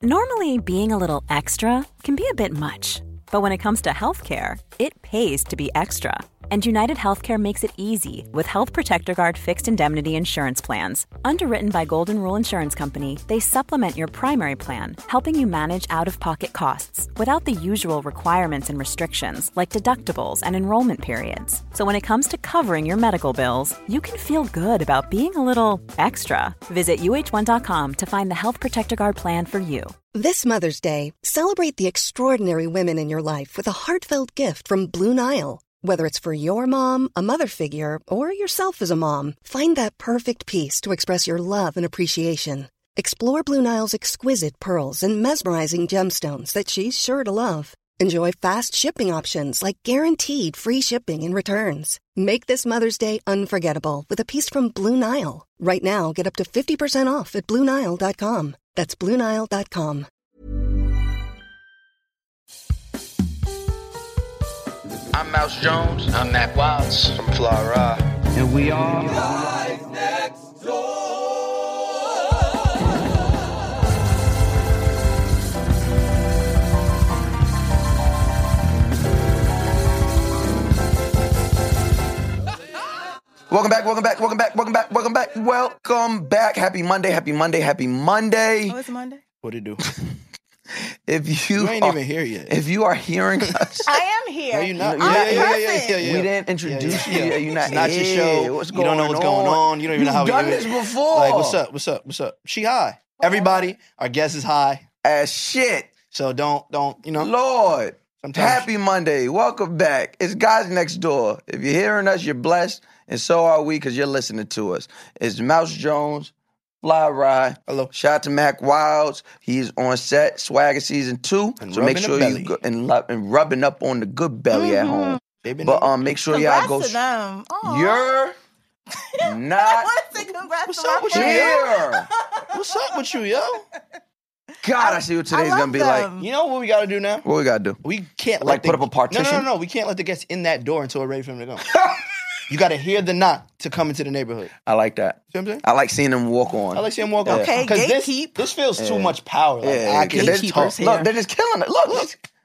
Normally, being a little extra can be a bit much, but when it comes to healthcare, it pays to be extra. And United Healthcare makes it easy with Health Protector Guard fixed indemnity insurance plans. Underwritten by Golden Rule Insurance Company, they supplement your primary plan, helping you manage out-of-pocket costs without the usual requirements and restrictions like deductibles and enrollment periods. So when it comes to covering your medical bills, you can feel good about being a little extra. Visit uh1.com to find the Health Protector Guard plan for you. This Mother's Day, celebrate the extraordinary women in your life with a heartfelt gift from Blue Nile. Whether it's for your mom, a mother figure, or yourself as a mom, find that perfect piece to express your love and appreciation. Explore Blue Nile's exquisite pearls and mesmerizing gemstones that she's sure to love. Enjoy fast shipping options like guaranteed free shipping and returns. Make this Mother's Day unforgettable with a piece from Blue Nile. Right now, get up to 50% off at BlueNile.com. That's BlueNile.com. I'm Mouse Jones. I'm Mac Wilds. I'm Fly Rye. And we are Guys Next Door. Welcome back. Happy Monday. Oh, it's Monday? What'd it do? If You ain't even here yet. If you are hearing us, I am here. No, you're not. we didn't introduce you. You're not It's not your show. What's You don't know what's going on. You don't even know how You've we done do this it. before. Like, what's up? She high. Everybody, our guest is high. As shit. So don't, Lord. Sometimes- Happy Monday. Welcome back. It's Guys Next Door. If you're hearing us, you're blessed. And so are we because you're listening to us. It's Mouse Jones, Fly Rye. Hello. Shout out to Mac Wilds. He's on set, Swagger Season 2. And so make rubbing sure the you belly. go and rubbing up on the good belly at home. Baby, But make sure y'all Congrats go. to them. Aw. You're I not want to say congrats What's to up my with you? friends. here. What's up with you, yo? God, I see what today's I going to be love like. them. You know what we got to do now? What we got to do? We can't Like, put up a partition? No. We can't let the guests in that door until we're ready for them to go. You got to hear the knock to come into the neighborhood. I like that. See what I'm saying? I like seeing them walk on. I like seeing them walk Yeah. on. Okay, 'Cause gatekeep. This feels too much power. Like, Yeah, I can't gatekeepers talk. here. Look, they're just killing it. Look.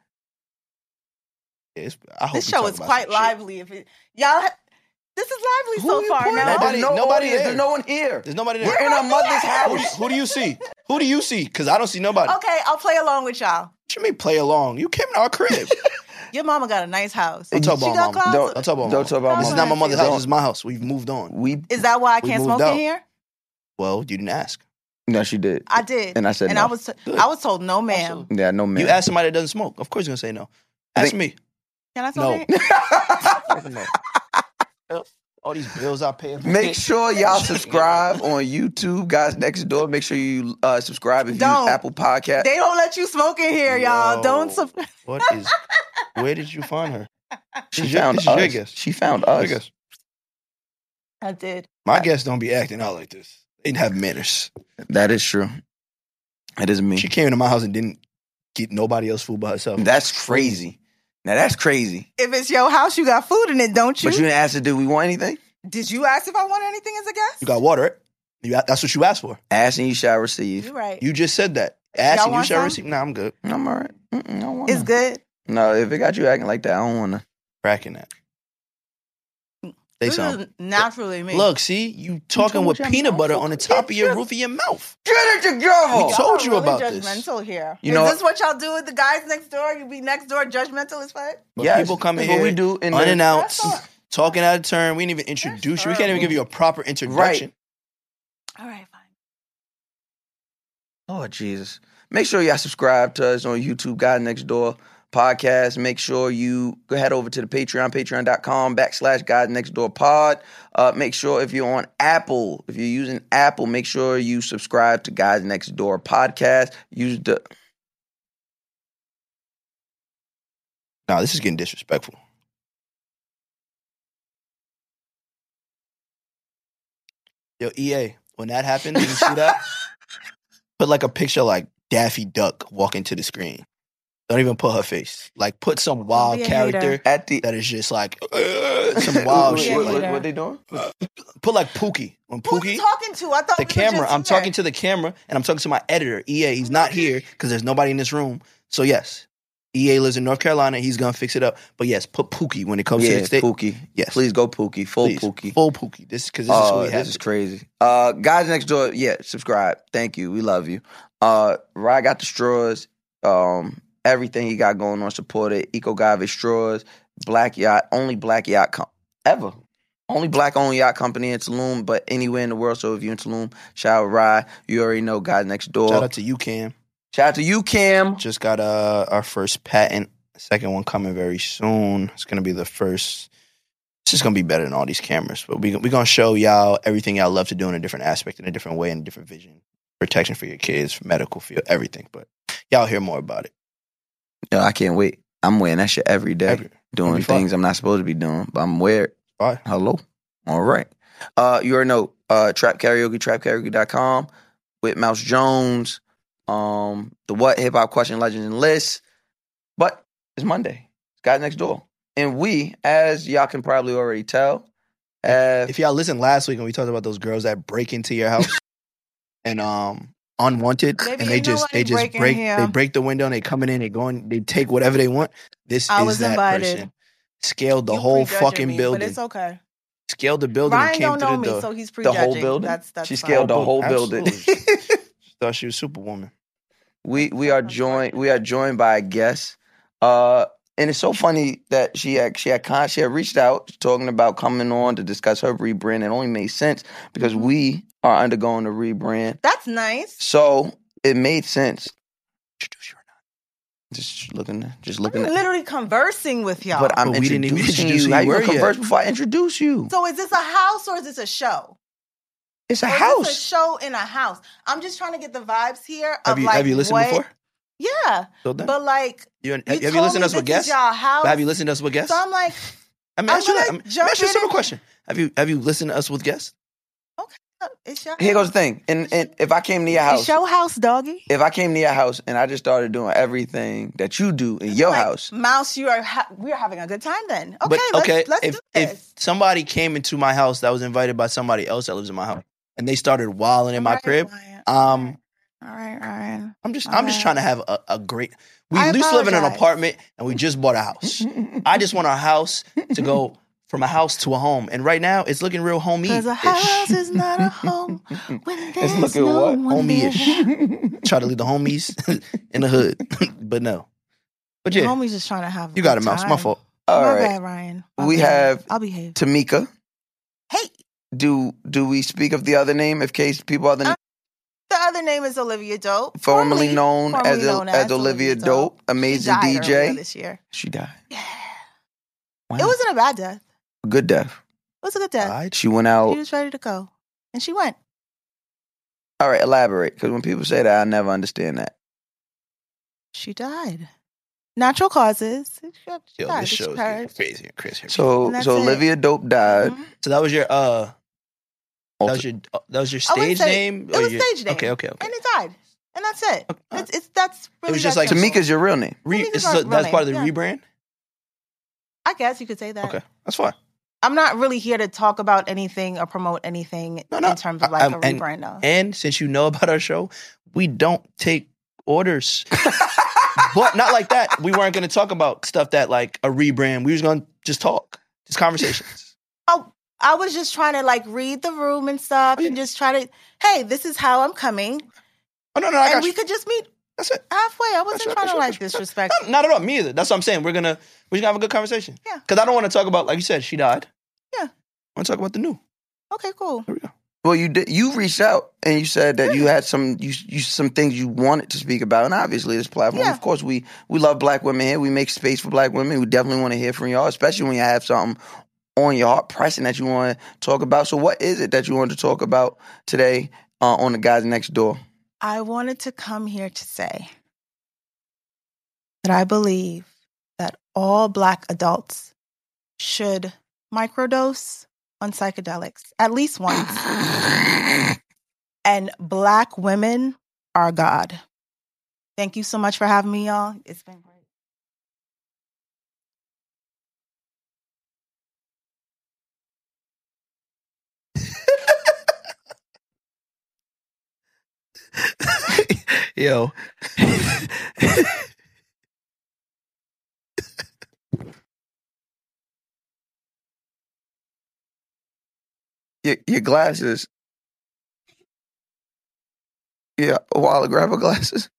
I hope This we show talk is about quite some shit. lively. this is lively Who so you far pointing now. at? There's Nobody is. there. There's no one here. There's nobody there. We're in our mother's house. Who do you see? Who do you see? Because I don't see nobody. Okay, I'll play along with y'all. What you mean play along? You came in our crib. Your mama got a nice house. Don't talk She about got mama. closets. Don't talk about Don't talk about This is mama. not my mother's house. Don't. This is my house. We've moved on. We Is that why I We can't moved smoke out. in here? Well, you didn't ask. No, she did. I did. And I said and no. I was told no, ma'am. Yeah, no man. You ask somebody that doesn't smoke. Of course you're going to say no. Ask me. Can I smoke No. in here? No. All these bills I pay. Make sure y'all subscribe on YouTube, Guys Next Door. Make sure you subscribe if you Don't. use Apple Podcast. They don't let you smoke in here, y'all. Yo. Don't. Where did you find her? She found This is your us. guess. She found Your us. guess. I did. My guests don't be acting out like this. They didn't have manners. That is true. That is me. She came into my house and didn't get nobody else food by herself. That's crazy. Now that's crazy. If it's your house, you got food in it, don't you? But you didn't ask her, did we want anything? Did you ask if I want anything as a guest? You got water, right? That's what you asked for. Ask and you shall receive. You're right. You just said that. Ask and you want shall some? receive. Nah, I'm good. I'm all right. I don't want It's none. good. No, if it got you acting like that, I don't want to. Cracking that. Say This something. is naturally me. Look, see, you talking with peanut butter on the top of your roof of your mouth. Get it together. We told you Y'all are about really this. judgmental here. You know Is this what y'all do with the guys next door? You be next door judgmental as fuck? But Yes, people come in that's what here we do in the- unannounced, That's all. talking out of turn. We didn't even introduce you. We can't even give you a proper introduction. All right, fine. Oh, Jesus. Make sure y'all subscribe to us on YouTube, God Next Door Podcast. Make sure you go head over to the Patreon, patreon.com/God Next Door Pod. Make sure if you're on Apple, if you're using Apple, make sure you subscribe to Guys Next Door Podcast. Use the... Nah, this is getting disrespectful. Yo, EA, when that happened, did you see that? Put like a picture like Daffy Duck walking to the screen. Don't even put her face. Like, put some wild be a character hater. At the that is just like some wild shit. What- Like, what they doing? put like Pookie. When Who are Pookie, you talking to? I thought the we were camera. just I'm here. talking to the camera, and I'm talking to my editor, EA. He's not here because there's nobody in this room. So yes, EA lives in North Carolina. He's gonna fix it up. But yes, put Pookie when it comes to Yeah, the state. Pookie. Yes. Please go Pookie. Full Please. Pookie. Full Pookie. This is who we have. This is crazy. Guys Next Door, yeah, subscribe. Thank you. We love you. Rye got the straws. Everything he got going on, support it. Eco Gave straws. Black Yacht, only black yacht ever. Only black-owned yacht company in Tulum, but anywhere in the world. So if you're in Tulum, shout out Rye. You already know Guys Next Door. Shout out to you, Cam. Shout out to you, Cam. Just got our first patent. Second one coming very soon. It's gonna be the first. It's just gonna be better than all these cameras. But we're gonna show y'all everything y'all love to do in a different aspect, in a different way, in a different vision. Protection for your kids, medical field, everything. But y'all hear more about it. Yo, I can't wait. I'm wearing that shit every day. Gonna Doing be things fun. I'm not supposed to be doing, but I'm wearing. All right. Hello. All right. You already know Trap Karaoke, trapkaraoke.com with Mouse Jones. The What Hip Hop Question Legends and Lists. But it's Monday. It's Guys Next Door. And we, as y'all can probably already tell, have If y'all listened last week and we talked about those girls that break into your house and unwanted, Baby, and ain't nobody breaking here. break the window and they coming in, they take whatever they want. This I is was that invited. person. Scaled the You whole prejudging fucking me, building. But it's okay. Scaled the building Ryan and came don't through know the me, door. so he's the prejudging. whole building. That's she fine. scaled the whole building. Absolutely. She thought she was Superwoman. We are joined by a guest. And it's so funny that she had reached out talking about coming on to discuss her rebrand. It only made sense because we are undergoing a rebrand. That's nice. So it made sense. Introduce you or not? Just looking I'm at. literally conversing with y'all. But I'm But we didn't even introducing introduce you. who How you you were gonna yet. converse before I introduce you? So is this a house or is this a show? It's a Or is house. this a show in a house? I'm just trying to get the vibes here of Have you like listened what- before? Yeah, So then? but like Have you you told listened me to us with this is guests? y'all house. But have you listened to us with guests? So I'm like, I mean, I'm ask you that. gonna Let me jump ask you a in simple and- question. Have you listened to us with guests? it's your Here house. goes the thing. And if I came to your It's house, your house, doggy. if I came to your house and I just started doing everything that you do in your Like, house, Mouse, we're having a good time then. Okay, let's do if this. somebody came into my house that was invited by somebody else that lives in my house, and they started wilding in my Right, crib, Ryan. All right, Ryan. I'm just All trying to have a great. We I used to live in an apologize. apartment and we just bought a house. I just want our house to go from a house to a home, and right now it's looking real homey. Because a house is not a home when there's looking no what? one there. Homey-ish. Try to leave the homies in the hood, but no. But The yeah, homie's just trying to have. you got it, a Mouse. time. My fault. all My right. bad, Ryan. My We bad. have I'll behave. Tamika. Hey, Do we speak of the other name in case people other the other name is Olivia Dope, formerly known as known Olivia Dope, amazing she died DJ. earlier this year. She died. Yeah, Wow. it wasn't a bad death. a good death. It was a good death. Alright. She went She out. was ready to go, and she went. All right, elaborate, because when people say that, I never understand that. She died. Natural causes. She Yo, died. this She show is cried. crazy and crazy. So And that's so it. Olivia Dope died. Mhm. So that was your Also- that was your I wouldn't stage say- name. It or was your- stage name. Okay. And it died. And that's it. Okay. That's really It was just like simple. Tamika's your real name. Tamika's So our real that's part of the name, yeah. rebrand. I guess you could say that. Okay, that's fine. I'm not really here to talk about anything or promote anything No, no. in terms of like a and- rebrand. Though. And since you know about our show, we don't take orders. But not like that. We weren't going to talk about stuff that like a rebrand. We was going to just talk, just conversations. Oh, I was just trying to like read the room and stuff, and just try to. Hey, this is how I'm coming, Oh no, I and got we you. could just meet That's it. halfway. I wasn't That's right, trying that's to right, like that's right. disrespect. No, not at all. Me either. That's what I'm saying. We're just gonna have a good conversation. Yeah. Because I don't want to talk about, like you said, she died. Yeah. I want to talk about the new. Okay, cool. Here we go. Well, you did. You reached out and you said that you had some some things you wanted to speak about, and obviously this platform. Yeah. Of course, we love Black women here. We make space for Black women. We definitely want to hear from y'all, especially when you have something on your heart, pressing that you want to talk about. So, what is it that you want to talk about today on the Guys Next Door? I wanted to come here to say that I believe that all Black adults should microdose on psychedelics at least once. And Black women are God. Thank you so much for having me, y'all. It's been great. Yo. Your glasses. Yeah, Walla, grab her glasses.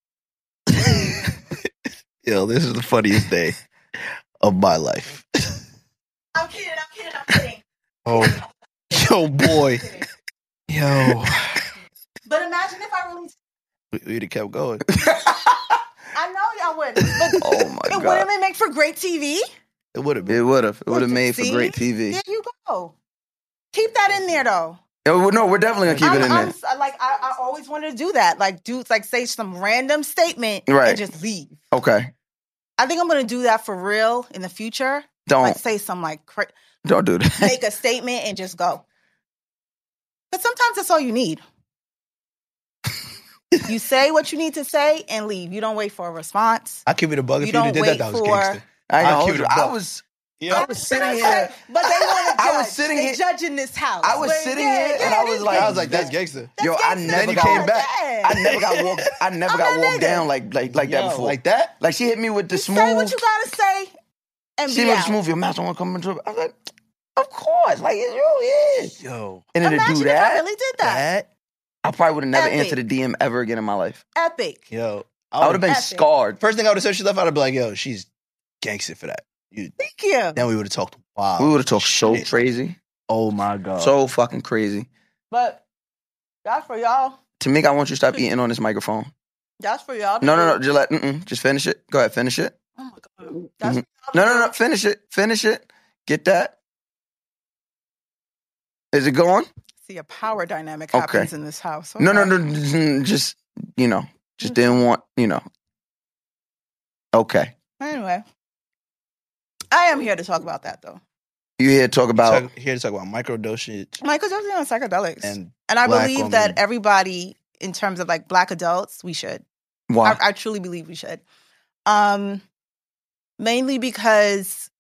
Yo, this is the funniest day of my life. I'm kidding. Oh, yo, boy. Yo. But imagine if I really... We'd have kept going. I know y'all would. But Oh, my God. Wouldn't it make for great TV? It would have been. It would have. It would have made for See? great TV. There you go. Keep that in there, though. No, we're definitely going to keep it in there. I always wanted to do that. Like, say some random statement Right. and just leave. Okay. I think I'm going to do that for real in the future. Don't. Like, say some, Don't do that. make a statement and just go. But sometimes that's all you need. You say what you need to say and leave. You don't wait for a response. I'll give it a bug. If You you'd have don't did that was wait gangster. I I'll know. keep it a I buck. was Yeah. sitting here. But they want to judge. I was sitting they here- judging this house. I was sitting here and I was I was like, that's gangster. Yo, I gangster. never Then you got came back. I never got walked. I never got I'm a walked nigga. down like that Yo, before. like that? Like she hit me with the smooth. Say what you gotta say and She be hit me with out. the smooth. Your mouth don't want to come into it. I was like, of course. Like it really is. Yo. And then to Imagine do if I that, really did that. I probably would have never Epic. answered a DM ever again in my life. Epic. Yo. I would have been Epic. scarred. First thing I would have said, she left, I'd have been like, yo, she's gangster for that. Thank you. Then we would have talked wild. We would have talked so shit. crazy. Oh my God. So fucking crazy. But that's for y'all. Tamika, I want you to stop eating on this microphone. That's for y'all. No. Just finish it. Go ahead, finish it. Oh my God. That's Mhm. for y'all to No. do. Finish it. Finish it. Get that. Is it going? See, a power dynamic Okay. happens in this house. No. Okay. Just, just didn't want, Okay. Anyway. I am here to talk about that, though. You here to talk about. here to talk about microdosage Michael Jackson on psychedelics. and I Black believe women. that everybody, in terms of Black adults, we should. Why? I truly believe we should. Mainly because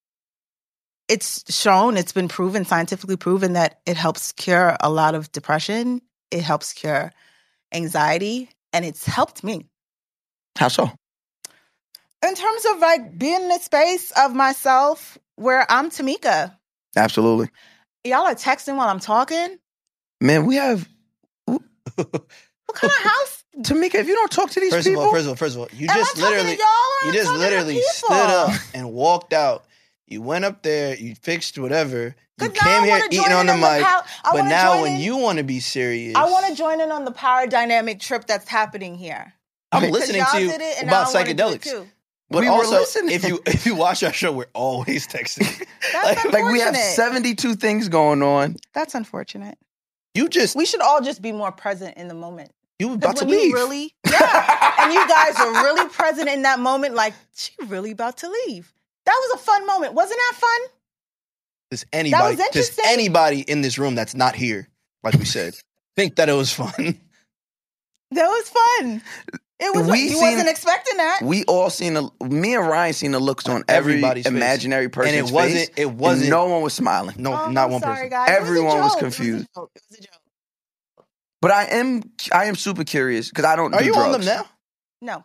it's been proven, scientifically proven, that it helps cure a lot of depression. It helps cure anxiety, and it's helped me. How so? In terms of being in a space of myself where I'm Tamika. Absolutely. Y'all are texting while I'm talking? Man, we have. What kind of house? Tamika, if you don't talk to these First people. of all, you Am I just talking to literally, y'all or you am I just talking to literally people? stood up and walked out. You went up there, you fixed whatever. You 'Cause now came I here wanna eating join on in the on the mic, I but wanna now join when in- you want to be serious, I want to join in on the power dynamic trip that's happening here. I'm Okay. listening 'Cause to y'all you did it, and about now I wanna do it psychedelics. too. But We were also, listening. if you watch our show, we're always texting. That's Like we have unfortunate. 72 things going on. That's unfortunate. You just We should all just be more present in the moment. you 'Cause about to when you leave. really, yeah, and you guys are really present in that moment. Like, she really about to leave. That was a fun moment, wasn't that fun? Does anybody, That was does interesting. anybody in this room that's not here, like we said, think that it was fun? That was fun. It was. We You seen- wasn't expecting that. We all me and Ryan seen the looks on every everybody's face. imaginary person's And it wasn't- face. it wasn't- and no one was smiling. No, Oh, not I'm one sorry, person. guys. It was a Everyone was joke. confused. It was a joke. But I am super curious because I don't Are do you drugs. on them now? No,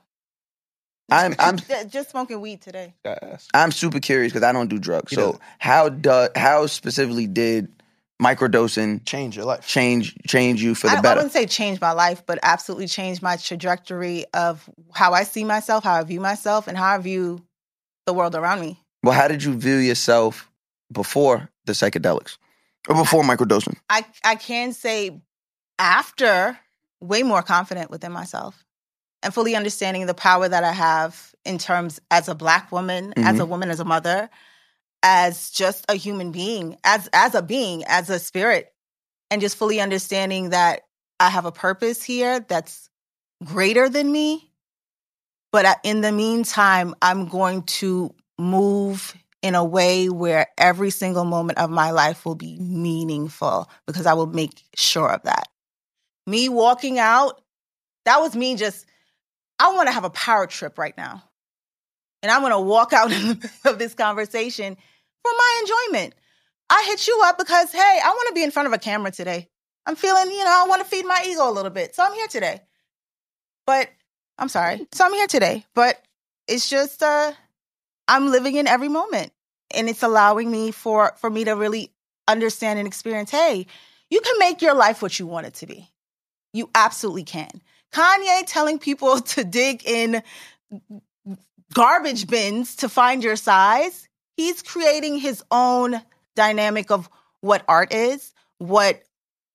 I'm just smoking weed today. I'm super curious because I don't do drugs. He So how specifically did microdosing Change your life. change you for the I better? wouldn't say change my life, but absolutely change my trajectory of how I see myself, how I view myself, and how I view the world around me. Well, how did you view yourself before the psychedelics or before microdosing? I can say after, way more confident within myself and fully understanding the power that I have in terms as a Black woman, as a woman, as a mother, as just a human being, as a being, as a spirit, and just fully understanding that I have a purpose here that's greater than me. But in the meantime, I'm going to move in a way where every single moment of my life will be meaningful because I will make sure of that. Me walking out, that was me just, I want to have a power trip right now. And I'm going to walk out in the middle of this conversation for my enjoyment. I hit you up because, hey, I want to be in front of a camera today. I'm feeling, I want to feed my ego a little bit. So I'm here today. But I'm sorry. So I'm here today. But it's just I'm living in every moment. And it's allowing me for me to really understand and experience, hey, you can make your life what you want it to be. You absolutely can. Kanye telling people to dig in garbage bins to find your size. He's creating his own dynamic of what art is, what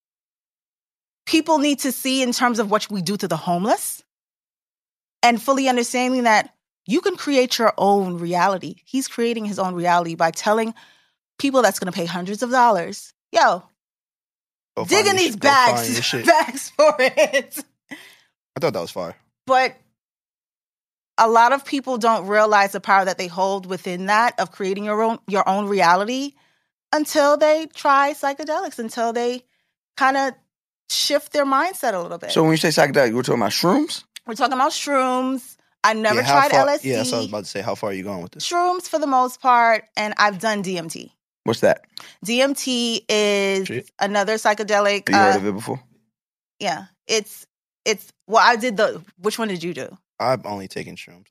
people need to see in terms of what we do to the homeless, and fully understanding that you can create your own reality. He's creating his own reality by telling people that's going to pay hundreds of dollars, yo, dig in these bags for it. I thought that was fire. But a lot of people don't realize the power that they hold within that of creating your own reality until they try psychedelics, until they kind of shift their mindset a little bit. So when you say psychedelic, we're talking about shrooms? We're talking about shrooms. I never tried LSD. Yeah, that's what I was about to say. How far are you going with this? Shrooms for the most part, and I've done DMT. What's that? DMT is another psychedelic. Have you heard of it before? Yeah. It's well, I did which one did you do? I've only taken shrooms.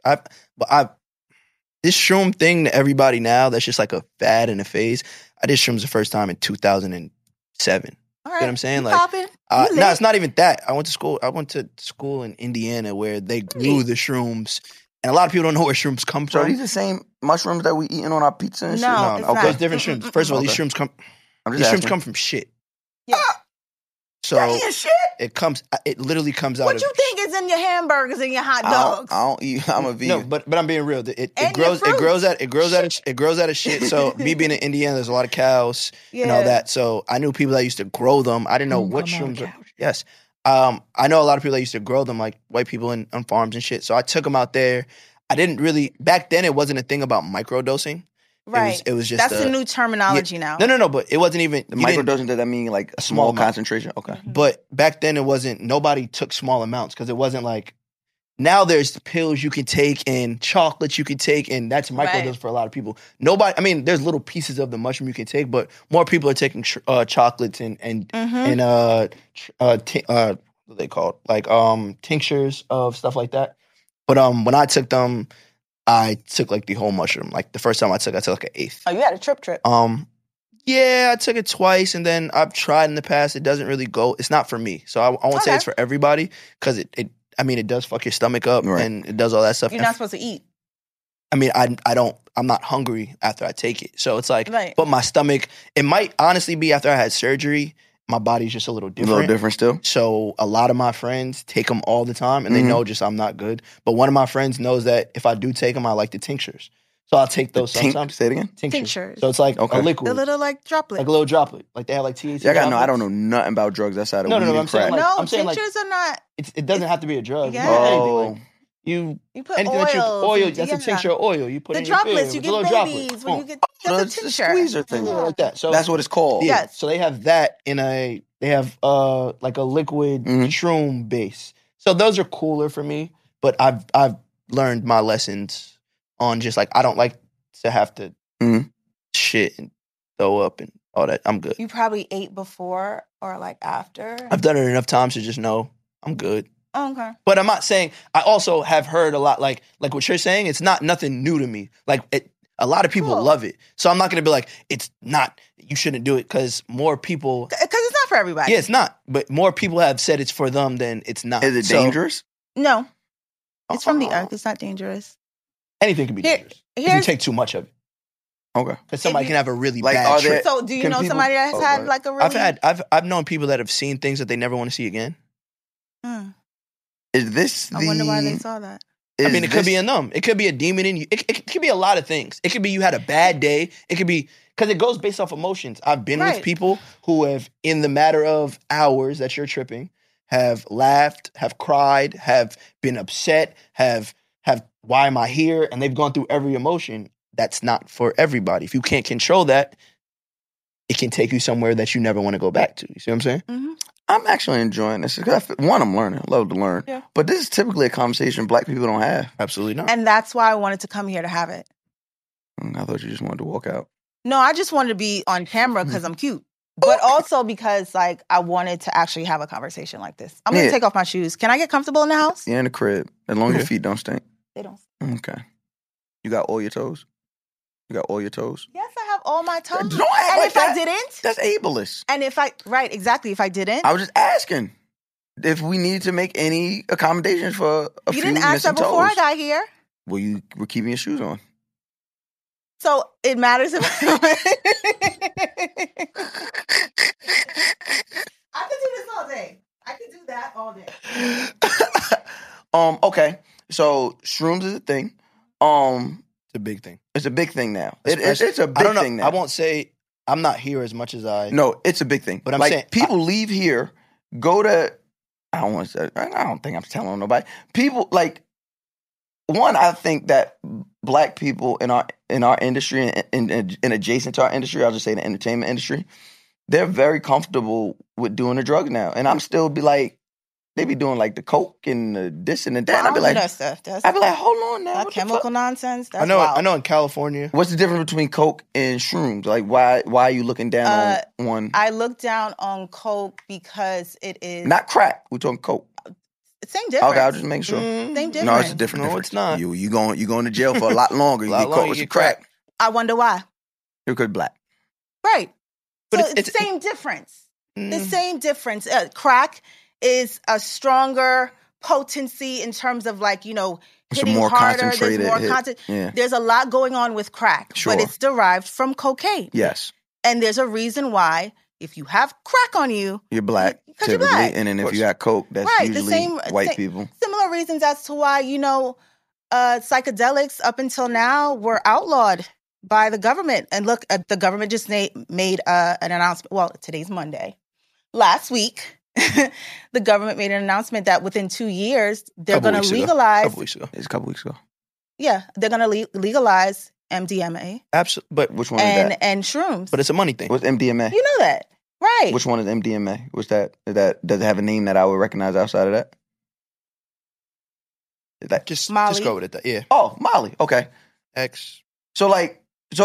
This shroom thing to everybody now, that's just like a fad and a phase. I did shrooms the first time in 2007. All You right. know what I'm saying? You Like, popping? no, it's not even that. I went to school in Indiana where they grew the shrooms, and a lot of people don't know where shrooms come So from. are these the same mushrooms that we eating on our pizza and No, shit? it's Okay. not. There's different shrooms. First of all, these shrooms come. I'm just These asking. shrooms come from shit. Yeah. So Eating shit? it literally comes out What of. you think is in your hamburgers and your hot dogs? I don't eat. I'm a vegan. No, but I'm being real. It And grows your fruits. it grows out of shit. So me being in Indiana, there's a lot of cows and all Yeah. that. So I knew people that used to grow them. I didn't know what shrooms are. Yes. I know a lot of people that used to grow them, like white people on farms and shit. So I took them out there. I didn't really back then. It wasn't a thing about microdosing. Right. It was just That's the new terminology now. No. But it wasn't even The you didn't- microdosing, does that mean like a small small amount. concentration? Okay. But back then, it wasn't. Nobody took small amounts because it wasn't like. Now there's pills you can take and chocolates you can take, and that's microdose Right. for a lot of people. Nobody. I mean, there's little pieces of the mushroom you can take, but more people are taking chocolates and what are they called? Like tinctures of stuff like that. But when I took them, I took like the whole mushroom. Like the first time I took like an eighth. Oh, you had a trip. Yeah, I took it twice, and then I've tried in the past. It doesn't really go. It's not for me, so I won't say Okay. it's for everybody because it does fuck your stomach up Right. and it does all that stuff. You're not supposed to eat. I mean, I'm not hungry after I take it, so it's like, Right. but my stomach. It might honestly be after I had surgery. My body's just a little A different. little different still. So a lot of my friends take them all the time, and they know just I'm not good. But one of my friends knows that if I do take them, I like the tinctures. So I'll take those sometimes. Say it again. Tinctures. So it's like Okay. a liquid, The little like droplets. like a little droplet. Like they have like THC. Yeah, I don't droplets. know nothing about drugs outside of No, weed I'm and saying crack. like- no, I'm saying, like- tinctures are not. It doesn't have to be a drug. Yeah. You can do anything, Oh. like, you put anything that you oils oil. and- That's yeah. a tincture of oil. You put The in your droplets food. you It's a little get droplet. babies when you Boom. get. No, That's it's a a tincture. squeezer thing. Yeah, like that. So That's what it's called. yeah. Yes. So they have that in a. They have like a liquid Mhm. shroom base. So those are cooler for me. But I've learned my lessons on just like I don't like to have to Mhm. shit and throw up and all that. I'm good. You probably ate before or like after. I've done it enough times to just know I'm good. Oh, okay. But I'm not saying I also have heard a lot like what you're saying. It's not nothing new to me. Like a lot of people Cool. love it, so I'm not gonna be like it's not. You shouldn't do it because more people. Because it's not for everybody. Yeah, it's not. But more people have said it's for them than it's not. Is it So, dangerous? No, it's from the Oh. earth. It's not dangerous. Anything can be Here- dangerous if you here's- take too much of it. Okay. Because somebody you- can have a really Like, bad are there- trip. So, do you Can know people- somebody that has Oh, had right. like a really? I've known people that have seen things that they never want to see again. Hmm. Is this the? I wonder why they saw that. I mean, it could be in them. It could be a demon in you. It could be a lot of things. It could be you had a bad day. It could be because it goes based off emotions. I've been with Right. people who have, in the matter of hours that you're tripping, have laughed, have cried, have been upset, have why am I here? And they've gone through every emotion. That's not for everybody. If you can't control that, it can take you somewhere that you never want to go back to. You see what I'm saying? Mm-hmm. I'm actually enjoying this. One, I'm learning. I love to learn. Yeah. But this is typically a conversation Black people don't have. Absolutely not. And that's why I wanted to come here to have it. I thought you just wanted to walk out. No, I just wanted to be on camera because I'm cute. but also because like I wanted to actually have a conversation like this. I'm gonna take off my shoes. Can I get comfortable in the house? Yeah, in the crib. As long as your feet don't stink. They don't. Okay. You got all your toes? You got all your toes? Yes, I have all my toes. Don't act and like if that. I didn't? That's ableist. And if exactly. If I didn't. I was just asking if we needed to make any accommodations for a few You didn't ask that missing before I toes. got here. Well, you were keeping your shoes on. So it matters if I could do this all day. I could do that all day. Okay. So shrooms is a thing. It's a big thing. It's a big thing now. It's a big I don't know. thing now. I won't say I'm not here as much as I. No, it's a big thing. But I'm like, saying people leave here, go to. I don't want to say. I don't think I'm telling nobody. People like. One, I think that black people in our industry and adjacent to our industry, I'll just say the entertainment industry, they're very comfortable with doing the drugs now. And I'm still be like, they be doing like the coke and the this and the that. Well, And I'd be like, that stuff. I'd be like, hold on now. That what the chemical fuck? nonsense. That's I know. wild. I know. In California, What's the difference between coke and shrooms? Like, why are you looking down on one? I look down on coke because it is Not crack. We're talking coke. same difference. Okay, I'll just make sure. Same difference. No, it's a different No, difference. it's not. You going to jail for a lot longer. You A lot get caught longer, with you some get crack. I wonder why. You're black. Right. But So it's- it's same difference. The Mm. same difference. Crack is a stronger potency in terms of like, It's a hitting more harder. concentrated There's more hit. content. Yeah. There's a lot going on with crack, Sure. but it's derived from cocaine. Yes. And there's a reason why if you have crack on you, You're black, 'Cause you're typically. black. And then Of if you course. got coke, that's Right, the usually same- white same- people. similar reasons as to why, psychedelics up until now were outlawed by the government. And look, the government just made an announcement. Well, today's Monday. Last week, the government made an announcement that within 2 years, they're going to legalize. Couple weeks ago. It's a couple weeks ago. Yeah, they're going to legalize MDMA Absolutely. But Which one is that? and shrooms. it's a money thing. What's MDMA? You know that, right? Which one is MDMA? What's that? Does it have a name that I would recognize outside of that? Is that Just Molly. go with it. Yeah. Oh, Molly. Okay. X. So let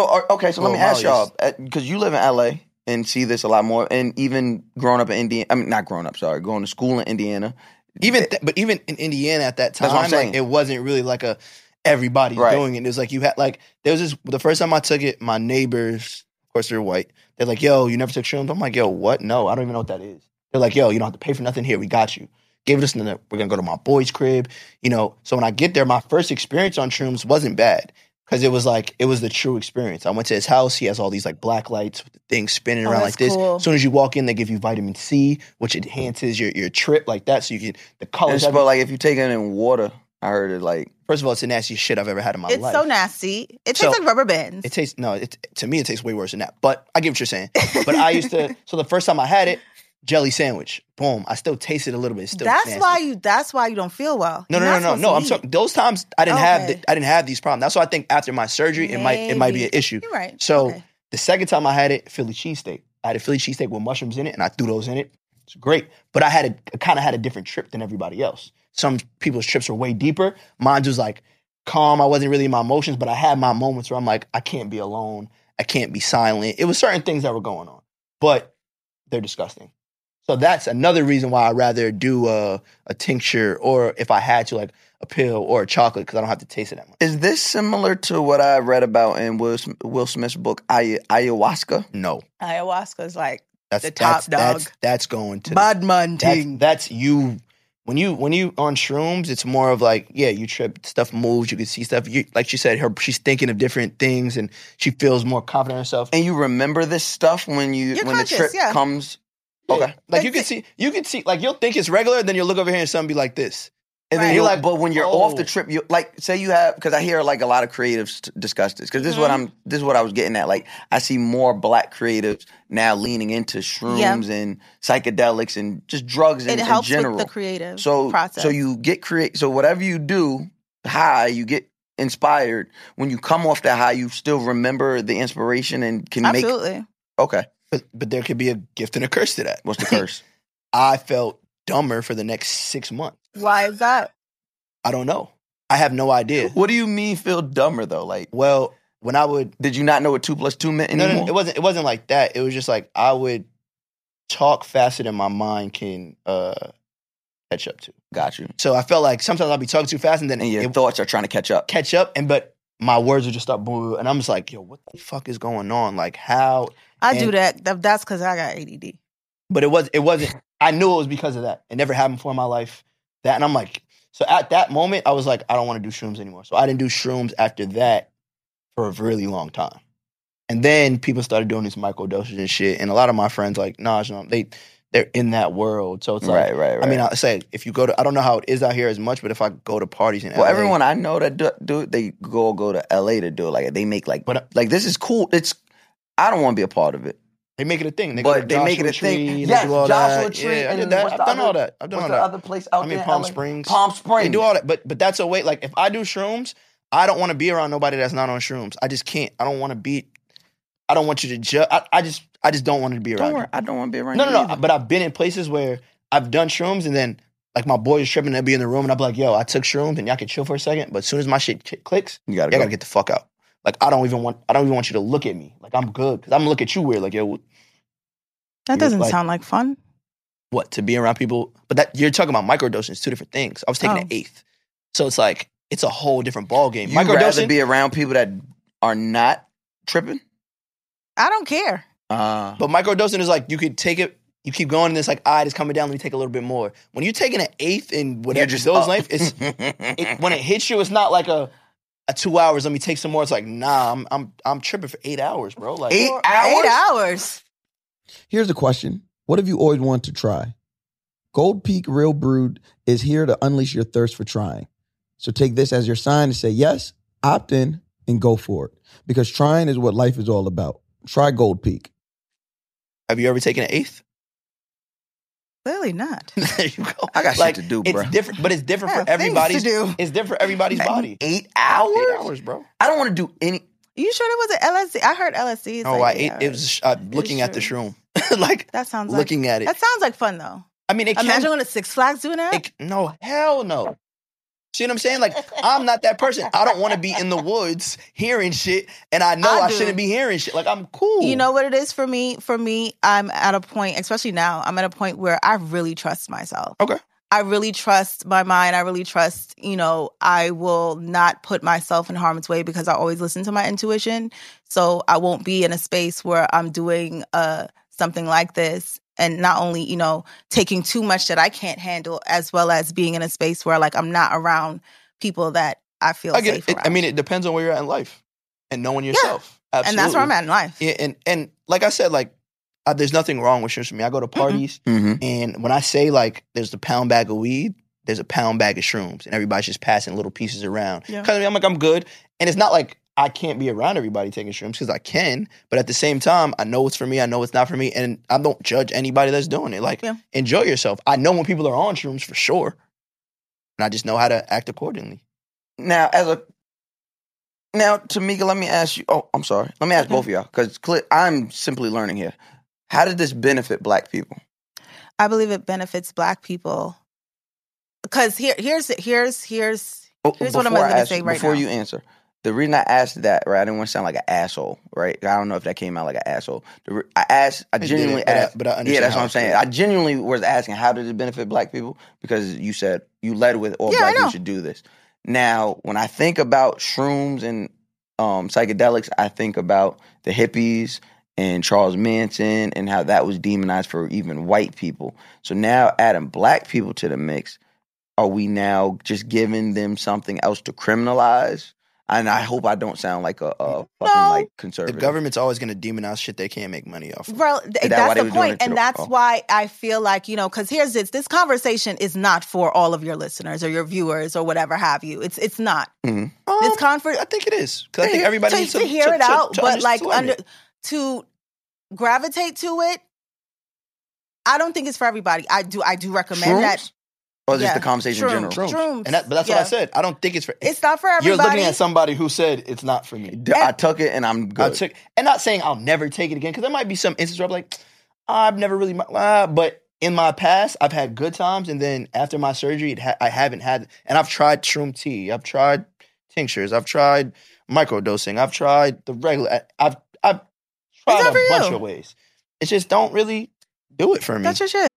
me ask Molly's- y'all, because you live in LA and see this a lot more, and even growing up in Indiana, I mean, not growing up, sorry, going to school in Indiana. But even in Indiana at that time, That's what I'm saying. like, it wasn't really like everybody's Right. doing it. It was like you had there was this the first time I took it, my neighbors, of course they're white. They're like, "Yo, you never took shrooms?" I'm like, "Yo, what? No, I don't even know what that is." They're like, "Yo, you don't have to pay for nothing here. We got you." Gave it us, and then we're gonna go to my boy's crib. So when I get there, my first experience on shrooms wasn't bad because it was the true experience. I went to his house. He has all these like black lights with the things spinning around that's like this. cool. As soon as you walk in, they give you vitamin C, which enhances your trip like that. So you get the colors. But like if you take it in water, I heard it like First of all, it's the nastiest shit I've ever had in my It's life. so nasty. It So, tastes like rubber bands. It tastes to me it tastes way worse than that. But I get what you're saying. But I used to. So the first time I had it, jelly sandwich. Boom. I still tasted a little bit. It's still That's nasty. why you don't feel well. No. You're not I'm supposed to talking eat. those times I didn't Okay. I didn't have these problems. That's why I think after my surgery it might be Maybe. an issue. You're right. So Okay. the second time I had it, Philly cheesesteak. I had a Philly cheesesteak with mushrooms in it, and I threw those in it. It's great. But I kind of had a different trip than everybody else. Some people's trips were way deeper. Mine was like calm. I wasn't really in my emotions, but I had my moments where I'm like, I can't be alone. I can't be silent. It was certain things that were going on, but they're disgusting. So that's another reason why I'd rather do a tincture, or if I had to, like a pill or a chocolate, because I don't have to taste it that much. Is this similar to what I read about in Will Smith's book, Ayahuasca? No. Ayahuasca is like That's the top dog. That's going to Budmunting. That's you. When you on shrooms, it's more of like, yeah, you trip, stuff moves, you can see stuff. Like she said, she's thinking of different things, and she feels more confident in herself. And you remember this stuff when You're the conscious, trip yeah. comes? Okay. Like you can see, like you'll think it's regular, then you'll look over here and something be like this. And then Right. you're You're like, like, but when you're oh. off the trip, you like, say you have, because I hear like a lot of creatives discuss this, because this is what I was getting at. Like, I see more black creatives now leaning into shrooms and psychedelics and just drugs It in helps general. with the creative so process. So you get so whatever you do high, you get inspired. When you come off that high, you still remember the inspiration and can Absolutely. Okay. But there could be a gift and a curse to that. What's the curse? I felt dumber for the next 6 months. Why is that? I don't know. I have no idea. What do you mean feel dumber though? Like, Well, when I would did you not know what 2 + 2 meant anymore? No, it wasn't like that. It was just like I would talk faster than my mind can catch up to. Got you. So I felt like sometimes I'll be talking too fast, and then And your thoughts are trying to catch up. but my words would just start boom, and I'm just like, yo, what the fuck is going on? Like how? I do that. That's because I got ADD. But it wasn't. I knew it was because of that. It never happened before in my life. That, and I'm like, so at that moment, I was like, I don't want to do shrooms anymore. So I didn't do shrooms after that for a really long time. And then people started doing these microdoses and shit. And a lot of my friends, like, nah, they're in that world. So it's like, right. I mean, I say, if you go to, I don't know how it is out here as much, but if I go to parties in LA. Well, everyone I know that do it, they go to LA to do it. Like, they make like this is cool. I don't want to be a part of it. They make it a thing. They make it a thing. Yes, Joshua Tree. Yeah, I did that. I've done all that. What's the other place out there? Palm Springs. Palm Springs. They do all that. But that's a way, like, if I do shrooms, I don't want to be around nobody that's not on shrooms. I just can't. I don't want you to judge. I just don't want to be around Don't worry, you. I don't want to be around No, you. no. But I've been in places where I've done shrooms, and then, like, my boys are tripping, they'll be in the room, and I'll be like, yo, I took shrooms, and y'all can chill for a second. But as soon as my shit clicks, you y'all gotta get the fuck out. Like, I don't even want you to look at me. Like, I'm good. Because I'm gonna look at you weird. Like, yo, That doesn't sound like fun. what, to be around people? But that you're talking about microdosing. It's two different things. I was taking an eighth. So it's like, it's a whole different ballgame. You'd rather be around people that are not tripping? I don't care. But microdosing is like, you could take it, you keep going, and it's like, it's coming down, let me take a little bit more. When you're taking an eighth in whatever just those up. length, when it hits you, it's not like a 2 hours, let me take some more. It's like, nah, I'm tripping for 8 hours, bro. Like 8 hours? 8 hours. Here's a question. What have you always wanted to try? Gold Peak Real Brewed is here to unleash your thirst for trying. So take this as your sign to say yes, opt in, and go for it. Because trying is what life is all about. Try Gold Peak. Have you ever taken an eighth? Clearly not. There you go. I got shit to do, bro. It's different, but it's different for I have things everybody's. to do. It's different for everybody's body. 8 hours? 8 hours, bro. I don't want to do any. You sure it wasn't LSD? I heard LSD. Is Oh, like I 8 ate. hours. It was looking at the shroom, like That sounds looking at it. That sounds like fun though. I mean, it Imagine can. going to Six Flags doing that. No, hell no. See what I'm saying? Like, I'm not that person. I don't want to be in the woods hearing shit, and I know I do. shouldn't be hearing shit. Like, I'm cool. You know what it is for me? For me, I'm at a point, especially now, I'm at a point where I really trust myself. Okay. I really trust my mind. I really trust, I will not put myself in harm's way because I always listen to my intuition. So I won't be in a space where I'm doing something like this and not only, taking too much that I can't handle, as well as being in a space where, like, I'm not around people that I feel safe around. I mean, it depends on where you're at in life and knowing yourself. Absolutely. And that's where I'm at in life. Yeah, and like I said, like, there's nothing wrong with shrooms for me. I go to parties, Mm-hmm. and when I say, like, there's the pound bag of weed, there's a pound bag of shrooms, and everybody's just passing little pieces around. Yeah. Because I'm like, I'm good. And it's not like I can't be around everybody taking shrooms, because I can. But at the same time, I know it's for me. I know it's not for me. And I don't judge anybody that's doing it. Like, enjoy yourself. I know when people are on shrooms for sure. And I just know how to act accordingly. Now, Tamika, let me ask you. Oh, I'm sorry. Let me ask both of y'all, because I'm simply learning here. How did this benefit Black people? I believe it benefits Black people because here's what I'm going to say right now. Before you answer, the reason I asked that, right, I didn't want to sound like an asshole, right? I don't know if that came out like an asshole. I genuinely asked. But I understand. Yeah, that's what I'm saying. I genuinely was asking, how did it benefit Black people? Because you said, you led with all Black people should do this. Now, when I think about shrooms and psychedelics, I think about the hippies and Charles Manson and how that was demonized for even white people. So now adding Black people to the mix, are we now just giving them something else to criminalize? And I hope I don't sound like a fucking like conservative. The government's always going to demonize shit they can't make money off of. Well, that's the point. And that's why I feel like, because here's this conversation is not for all of your listeners or your viewers or whatever have you. It's not. Mm-hmm. This conference, I think it is. Because I think everybody needs to hear it out, but like to gravitate to it, I don't think it's for everybody. I do recommend that. Or just the conversation in general? Shrooms. But that's what I said. I don't think it's for... It's not for everybody. You're looking at somebody who said it's not for me. I took it and I'm good. And not saying I'll never take it again, because there might be some instances where I'm like, I've never really... but in my past, I've had good times, and then after my surgery, I haven't had... And I've tried shroom tea. I've tried tinctures. I've tried microdosing. I've tried the regular... I've tried a bunch of ways. It just don't really Do it for me. That's your shit.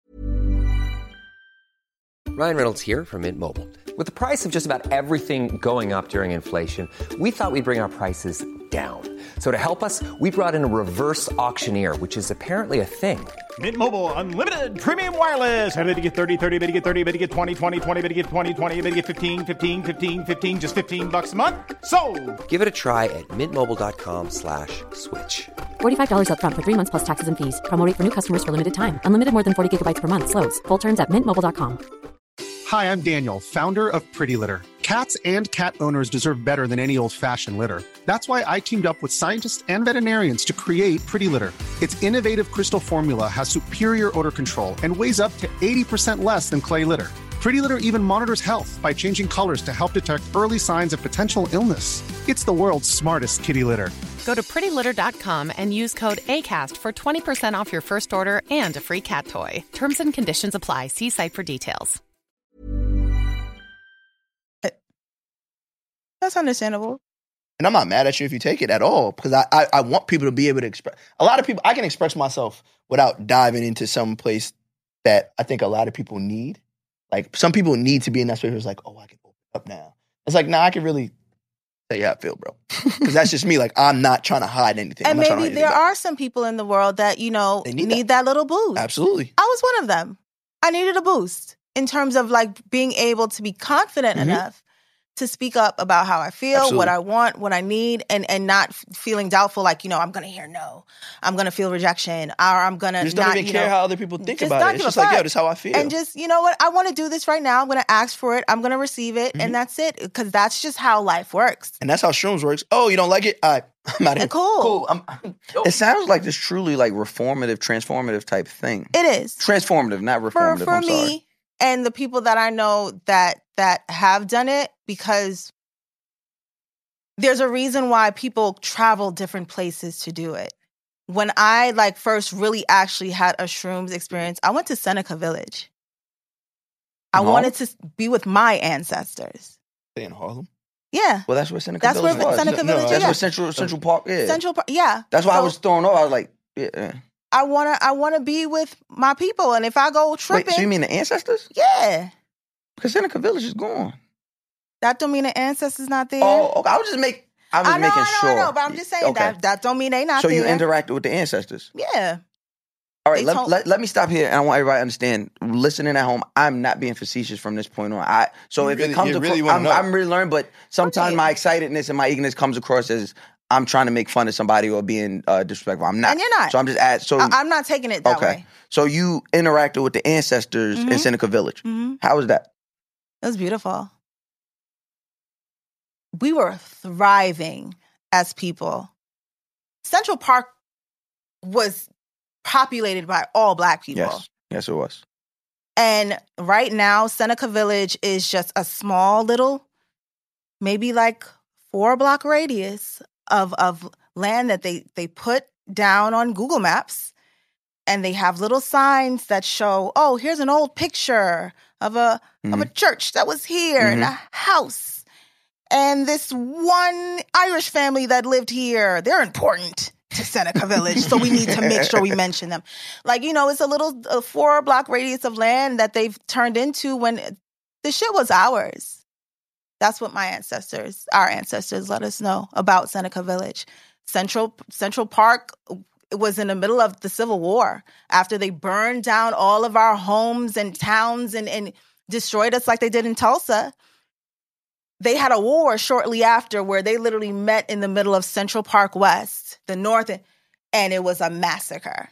Ryan Reynolds here from Mint Mobile. With the price of just about everything going up during inflation, we thought we'd bring our prices down. So to help us, we brought in a reverse auctioneer, which is apparently a thing. Mint Mobile Unlimited Premium Wireless. How to get 30, 30, bit to get 30, bit to get 20, 20, 20, bit to get 20, 20, bit to get 15, 15, 15, 15, just $15 a month? Sold! Give it a try at mintmobile.com/switch. $45 up front for 3 months plus taxes and fees. Promo rate for new customers for limited time. Unlimited more than 40 gigabytes per month. Slows full terms at mintmobile.com. Hi, I'm Daniel, founder of Pretty Litter. Cats and cat owners deserve better than any old-fashioned litter. That's why I teamed up with scientists and veterinarians to create Pretty Litter. Its innovative crystal formula has superior odor control and weighs up to 80% less than clay litter. Pretty Litter even monitors health by changing colors to help detect early signs of potential illness. It's the world's smartest kitty litter. Go to prettylitter.com and use code ACAST for 20% off your first order and a free cat toy. Terms and conditions apply. See site for details. That's understandable. And I'm not mad at you if you take it at all, because I want people to be able to express. A lot of people, I can express myself without diving into some place that I think a lot of people need. Like, some people need to be in that space where it's like, oh, I can open up now. It's like, nah, I can really say how I feel, bro. Because that's just me. Like, I'm not trying to hide anything. And maybe there are some people in the world that, you know, need that little boost. Absolutely. I was one of them. I needed a boost in terms of, like, being able to be confident enough to speak up about how I feel, Absolutely. what I want, what I need, and not feeling doubtful, like, you know, I'm going to hear no. I'm going to feel rejection, or I'm going to just not, don't even care how other people think about it. It's just fuck. like, yo, this is how I feel. And just, you know what, I want to do this right now. I'm going to ask for it. I'm going to receive it, and that's it, because that's just how life works. And that's how shrooms works. Oh, you don't like it? All right, I'm out of here. Cool. It sounds like this truly like reformative, transformative type thing. It is. Transformative, not reformative. For me and the people that I know that have done it, because there's a reason why people travel different places to do it. When I first really actually had a shrooms experience, I went to Seneca Village. I wanted to be with my ancestors. They in Harlem? Yeah. Well, that's where Seneca Village was. Seneca Village That's is. where Central Park is. Central Park, yeah. That's why I was thrown off. I was like, yeah. I wanna be with my people, and if I go tripping, Wait, so you mean the ancestors? Yeah. Because Seneca Village is gone. That don't mean the ancestors not there. Oh, okay. I was making sure. I know, but I'm just saying that don't mean they not so there. So you interacted with the ancestors? Yeah. All right, let me stop here, and I want everybody to understand. Listening at home, I'm not being facetious from this point on. If it comes across, I'm really learning, but sometimes my excitedness and my eagerness comes across as I'm trying to make fun of somebody or being disrespectful. I'm not. And you're not. So I'm just I'm not taking it that way. So you interacted with the ancestors in Seneca Village. Mm-hmm. How was that? It was beautiful. We were thriving as people. Central Park was populated by all Black people. Yes, it was. And right now, Seneca Village is just a small little, maybe 4-block radius of land that they put down on Google Maps. And they have little signs that show, oh, here's an old picture of a church that was here and a house. And this one Irish family that lived here, they're important to Seneca Village, so we need to make sure we mention them. It's a little 4-block radius of land that they've turned into when the shit was ours. That's what our ancestors let us know about Seneca Village. Central Park was in the middle of the Civil War after they burned down all of our homes and towns and destroyed us like they did in Tulsa. They had a war shortly after where they literally met in the middle of Central Park West, the north, and it was a massacre.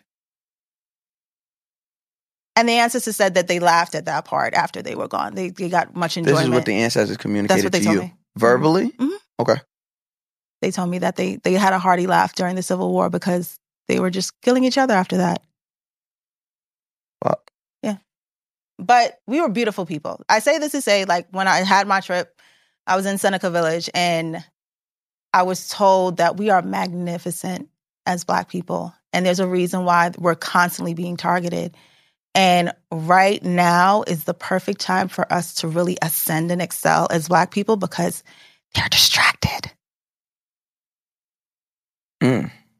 And the ancestors said that they laughed at that part after they were gone. They got much enjoyment. This is what the ancestors communicated to you. Me. Verbally? Mm-hmm. Okay. They told me that they had a hearty laugh during the Civil War because they were just killing each other after that. Wow. Yeah. But we were beautiful people. I say this to say, when I had my trip, I was in Seneca Village, and I was told that we are magnificent as Black people. And there's a reason why we're constantly being targeted. And right now is the perfect time for us to really ascend and excel as Black people because they're distracted with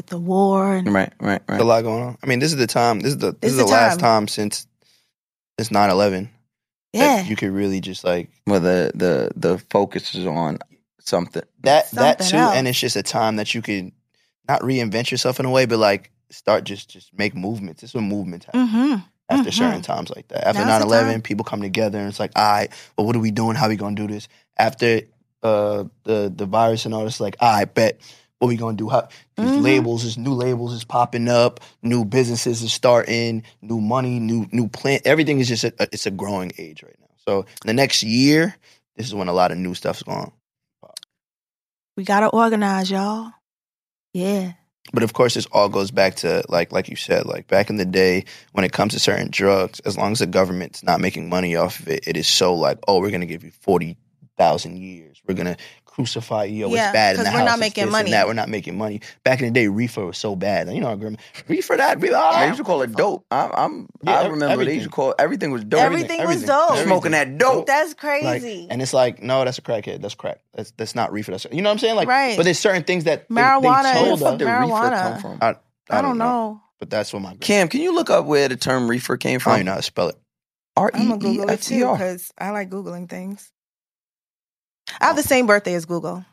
with the war. And Right. There's a lot going on. I mean, this is the time. This is the last time since 9/11. Yeah. That you could really just like. Well, the focus is on something. That too, else. and it's just a time that you could not reinvent yourself in a way, but like start just make movements. It's when movements happen after certain times like that. After 9/11, people come together and it's like, all right, well, what are we doing? How are we gonna do this? After the virus and all this, like, all right, bet. What we gonna do? How these new labels is popping up, new businesses is starting, new money, new plan. Everything is just it's a growing age right now. So the next year, this is when a lot of new stuff's going on. We gotta organize, y'all. Yeah. But of course, this all goes back to like you said, like back in the day when it comes to certain drugs, as long as the government's not making money off of it, it is so like, oh, we're gonna give you 40,000 years. We're gonna crucify you. It's bad in the house. We're not making money. We're not making money. Back in the day, reefer was so bad. You know, reefer that. They used to call it dope. I remember everything. they used to call everything was dope. Everything was dope. Smoking that dope. That's crazy. And it's like, no, that's a crackhead. That's crack. That's not reefer. You know what I'm saying? Like, right. But there's certain things that marijuana. They told us. Where the reefer come from? I don't know. But that's what my Cam, can you look up where the term reefer came from? I don't even know how to spell it. I'm gonna Google it too because I like Googling things. I have the same birthday as Google.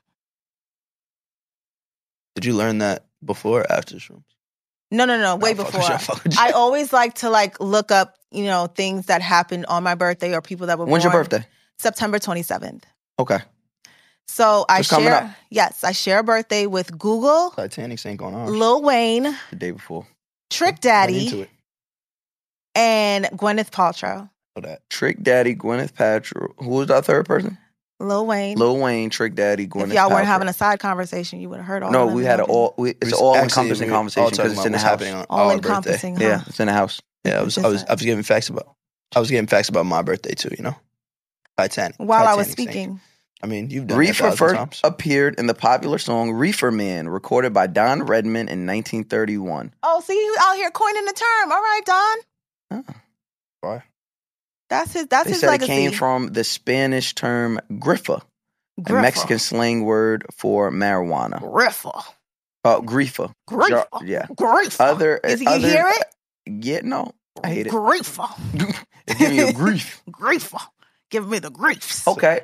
Did you learn that before or after shrooms? No, way before. I always like to look up, things that happened on my birthday or people that were born. When's your birthday? September 27th. Okay. So I share a birthday with Google. Titanic's ain't going on. Lil Wayne. The day before. Trick Daddy. And Gwyneth Paltrow. Trick Daddy, Gwyneth Paltrow. Who was that third person? Lil Wayne. Lil Wayne, Trick Daddy, Gwyneth Paltrow. If y'all weren't having a side conversation, you would have heard all No, of them. we had it's an all-encompassing conversation because it's in the house. All-encompassing, huh? Yeah, it's in the house. Yeah, I was giving facts about my birthday too, Titanic. While I was speaking. Sank. I mean, you've done Reefer that 1,000 times. first appeared in the popular song Reefer Man, recorded by Don Redman in 1931. Oh, see, you out here coining the term. All right, Don. Why? That's his They legacy. said it came from the Spanish term grifa, a Mexican slang word for marijuana. Grifa. Grifa. Grifa. Yeah. Grifa. You hear it? Yeah, no. I hate it. Grifa. Give me a grief. Grifa. Give me the griefs. Okay.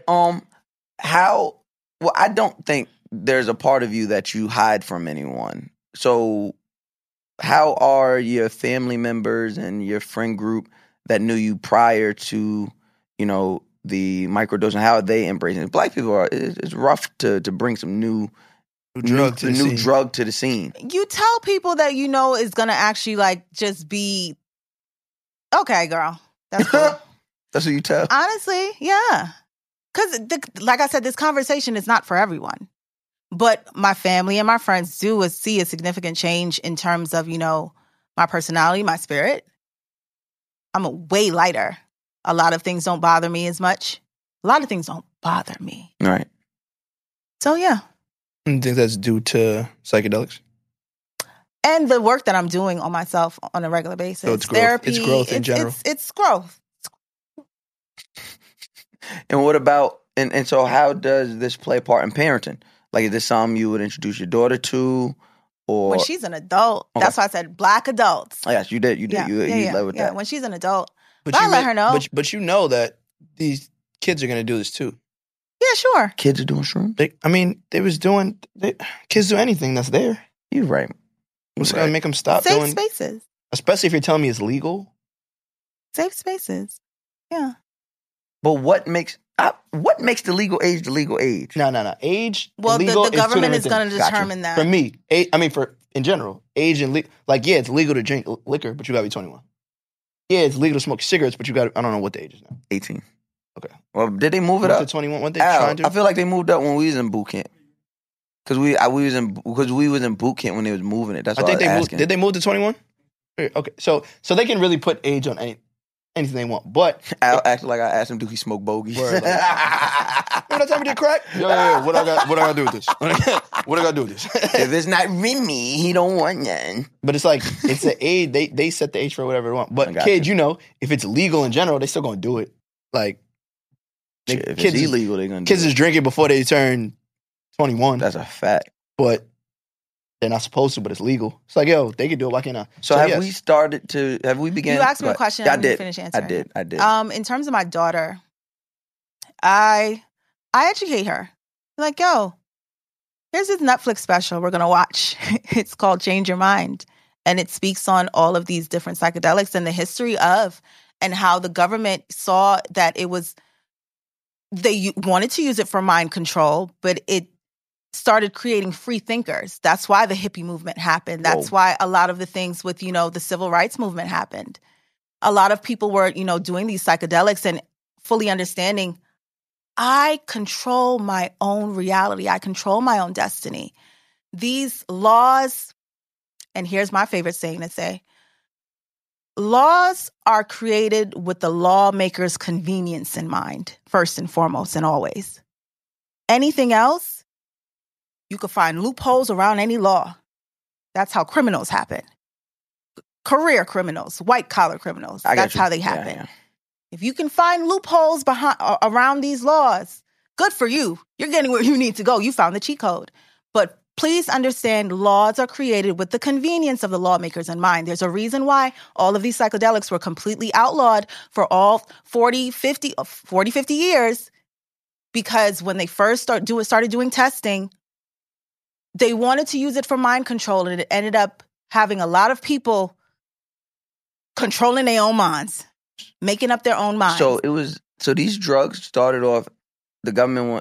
I don't think there's a part of you that you hide from anyone. So how are your family members and your friend group that knew you prior to, the microdosing, how are they embracing it? Black people it's rough to bring some new drug to the scene. You tell people that is going to actually just be, okay, girl. That's cool. That's what you tell? Honestly, yeah. Because, like I said, this conversation is not for everyone. But my family and my friends do see a significant change in terms of, my personality, my spirit. I'm way lighter. A lot of things don't bother me as much. A lot of things don't bother me. Right. So, yeah. You think that's due to psychedelics? And the work that I'm doing on myself on a regular basis. So it's growth. Therapy. It's growth in general. It's growth. And what about, and so how does this play a part in parenting? Like, is this something you would introduce your daughter to? Or when she's an adult. Okay. That's why I said Black adults. Oh, yes, you did. You led with that. When she's an adult. But I let her know. But you know that these kids are going to do this too. Yeah, sure. Kids are doing shrooms? Kids do anything that's there. You're right. What's going to make them stop Safe doing? Spaces. Especially if you're telling me it's legal. Safe spaces. Yeah. But what makes the legal age the legal age? No. Age. Well, the government is going to determine that. For me, in general, age and it's legal to drink liquor, but you got to be 21. Yeah, it's legal to smoke cigarettes, but you got I don't know what the age is now. 18. Okay. Well, did they move it up to 21? What they trying to? I feel like they moved up when we was in boot camp. Because we was in boot camp when they was moving it. That's what I think they moved. Did they move to 21? Okay, so they can really put age on anything they want. But Al acted like I asked him, do he smoke bogeys? Word, like, when I tell me to crack? Yeah. What I got to do with this? What I got to do with this? If it's not Remy, he don't want none. But it's like, it's the age. They set the age for whatever they want. But kids, if it's legal in general, they still going to do it. Like, if kids it's illegal, they're going to do it. Kids is drinking before they turn 21. That's a fact. But they're not supposed to, but it's legal. It's like, yo, they can do it. Why can't I? So have we began? You asked me a question. Yeah, I did. Finish answering. I did. In terms of my daughter, I educate her. Like, yo, here's this Netflix special we're gonna watch. It's called Change Your Mind, and it speaks on all of these different psychedelics and the history of, and how the government saw that they wanted to use it for mind control, but it started creating free thinkers. That's why the hippie movement happened. That's why a lot of the things with, the civil rights movement happened. A lot of people were, doing these psychedelics and fully understanding, I control my own reality. I control my own destiny. These laws, and here's my favorite saying to say, laws are created with the lawmaker's convenience in mind, first and foremost and always. Anything else, you could find loopholes around any law. That's how criminals happen. Career criminals, white-collar criminals. That's how they happen. Yeah. If you can find loopholes around these laws, good for you. You're getting where you need to go. You found the cheat code. But please understand, laws are created with the convenience of the lawmakers in mind. There's a reason why all of these psychedelics were completely outlawed for all 40, 50 years, because when they first started doing testing, they wanted to use it for mind control, and it ended up having a lot of people controlling their own minds, making up their own minds. So these drugs started off, the government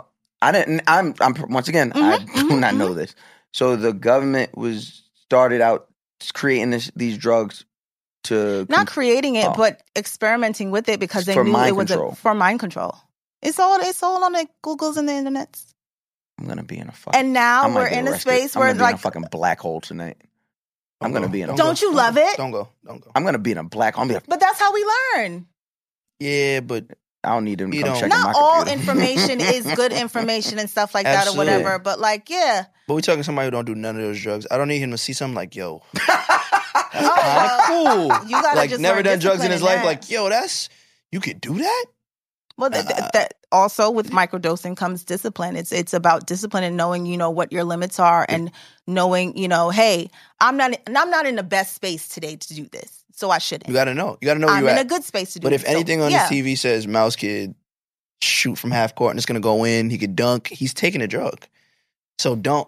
I'm once again, I do not know this. So the government started out creating these drugs to not creating it, but experimenting with it because they knew it was for mind control. It's all on the Googles and the internets. I'm gonna be in a fucking. And now we're in a space where I'm gonna be in a fucking black hole tonight. I'm gonna be in a. Don't you love it? Don't go. I'm gonna be in a black hole. But that's how we learn. Yeah, but I don't need them to come check my computer. Not all information is good information and stuff like that or whatever. But yeah. But we're talking to somebody who don't do none of those drugs. I don't need him to see something like, yo, that's kind of cool. You gotta just never done drugs in his life. That. Like, yo, you could do that. Well, that also with microdosing comes discipline. It's about discipline and knowing, what your limits are and knowing, hey, I'm not in the best space today to do this, so I shouldn't. You gotta know. You gotta know where I'm you're in at. a good space to do. But it. if anything on his TV says Mouse Kid shoot from half court and it's gonna go in, he could dunk. He's taking a drug. So don't,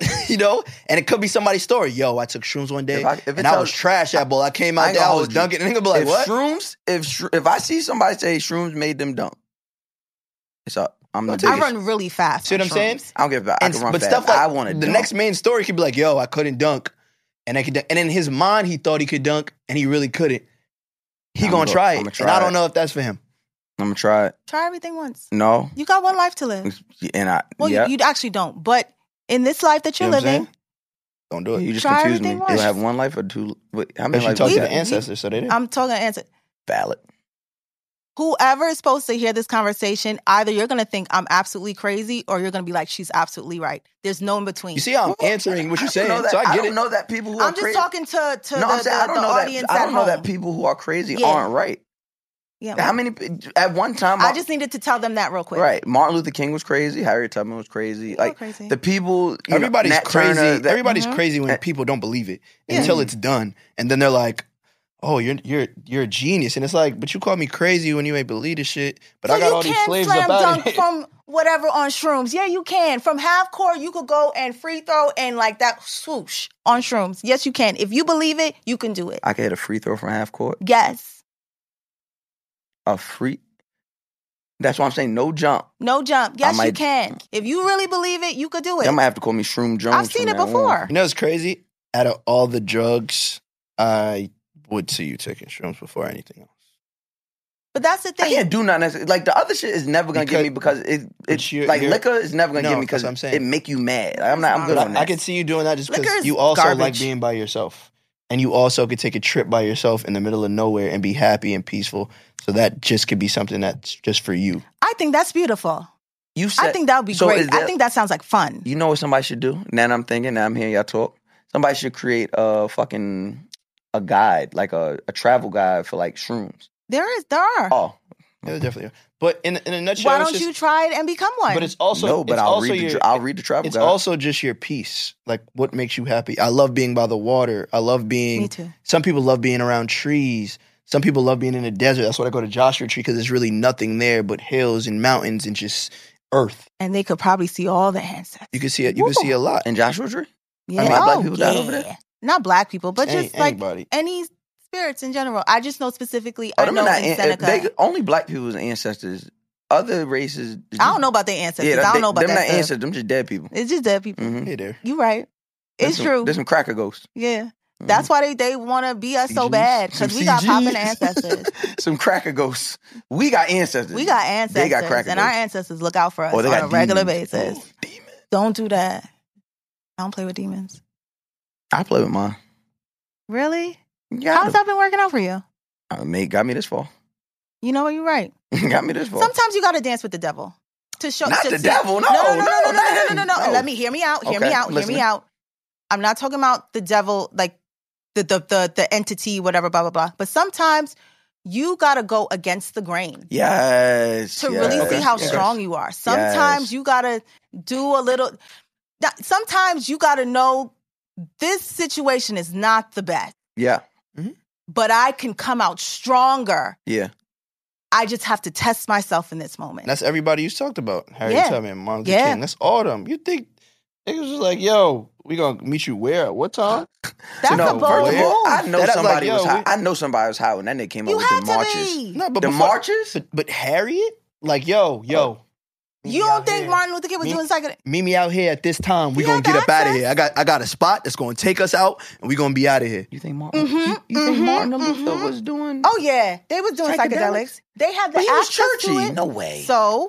and it could be somebody's story. Yo, I took shrooms one day and I was trash at ball. I came out there, I was dunking, and they're gonna be like, what? If I see somebody say shrooms made them dunk, it's up. I run really fast. See what I'm saying? I don't give a I can run fast. Stuff like I want to the next main story could be like, yo, I couldn't dunk. And I could dunk. And in his mind, he thought he could dunk and he really couldn't. He gonna try it. And I don't know if that's for him. I'm gonna try it. Try everything once. No. You got one life to live. And you actually don't. But in this life that you're living, don't do it. You just confused me. Do I have one life or two? How many lives? You talk to the ancestors, so they did. I'm talking to ancestors. Valid. Whoever is supposed to hear this conversation, either you're going to think I'm absolutely crazy or you're going to be like, she's absolutely right. There's no in between. You see how I'm answering what you're saying, so I get it. I don't know that people who are crazy. I'm just talking to the audience at home. I don't know that people who are crazy aren't right. Yeah. How many, at one time... I just needed to tell them that real quick. Right. Martin Luther King was crazy. Harriet Tubman was crazy. Crazy. The people... Everybody's crazy. Turner, everybody's crazy when people don't believe it until it's done. And then they're like, oh, you're a genius. And it's like, but you called me crazy when you ain't believe this shit. But so I got all these slaves up out of it. From whatever on shrooms. Yeah, you can. From half court, you could go and free throw and like that swoosh on shrooms. Yes, you can. If you believe it, you can do it. I could hit a free throw from half court? Yes. A free... That's why I'm saying no jump. No jump. Yes, you can. If you really believe it, you could do it. They might have to call me Shroom Jones. I've seen it before. You know what's crazy? Out of all the drugs, I would see you taking shrooms before anything else. But that's the thing. I can't do nothing. Like, the other shit is never going to get me because it's like liquor is never going to get me because it make you mad. Like, I'm good on that. I can see you doing that just because you also like being by yourself. And you also could take a trip by yourself in the middle of nowhere and be happy and peaceful. So that just could be something that's just for you. I think that's beautiful. I think that would be great. I think that sounds like fun. You know what somebody should do? Now I'm thinking, now I'm hearing y'all talk. Somebody should create a guide, like a travel guide for like shrooms. There are. Oh. Yeah, there definitely are. But in a nutshell, why don't you try it and become one? But it's also No, but it's I'll also read the travel It's guide. also just your peace. Like what makes you happy. I love being by the water. I love being. Me too. Some people love being around trees. Some people love being in the desert. That's why I go to Joshua Tree because there's really nothing there but hills and mountains and just earth. And they could probably see all the ancestors. You can see it. You can see a lot in Joshua Tree. Yeah. I mean, black people died over there. Not black people, but just like anybody. any spirits in general. I just know specifically. Oh, I know in Seneca. Only black people's ancestors. Other races. I don't know about their ancestors. I don't know about them that not stuff. ancestors. Them just dead people. It's just dead people. Mm-hmm. Yeah, there. You right. It's true. There's some cracker ghosts. Yeah. That's why they want to be us so bad because we got popping ancestors. Some cracker ghosts. We got ancestors. We got ancestors. They got cracker and ghosts. our ancestors look out for us on a regular basis. Oh, demons. Don't do that. I don't play with demons. I play with mine. Really? How's that been working out for you? Got me this far. You know what? You're right. Got me this far. Sometimes you got to dance with the devil to show. Not the devil. No. Let me hear me out. Hear me out. I'm not talking about the devil, like the entity, whatever, blah blah blah. But sometimes you got to go against the grain. Yes. To really see how strong you are. Sometimes you got to do a little. Sometimes you got to know this situation is not the best. Yeah. But I can come out stronger. Yeah. I just have to test myself in this moment. That's everybody you talked about. Harriet Tubman, Martin Luther King. That's all them. You think niggas was like, yo, we gonna meet you where? What time? That's a bold move. I know somebody was high. I know somebody was high when that nigga came up with the marches. No, but the marches? But Harriet? Like, yo. You don't think Martin Luther King was doing psychedelics? Meet me out here at this time. We gonna get up out of here. I got a spot that's gonna take us out, and we gonna be out of here. You think Martin? You think Martin Luther was doing? Oh yeah, they was doing psychedelics. They had the access to it. No way. So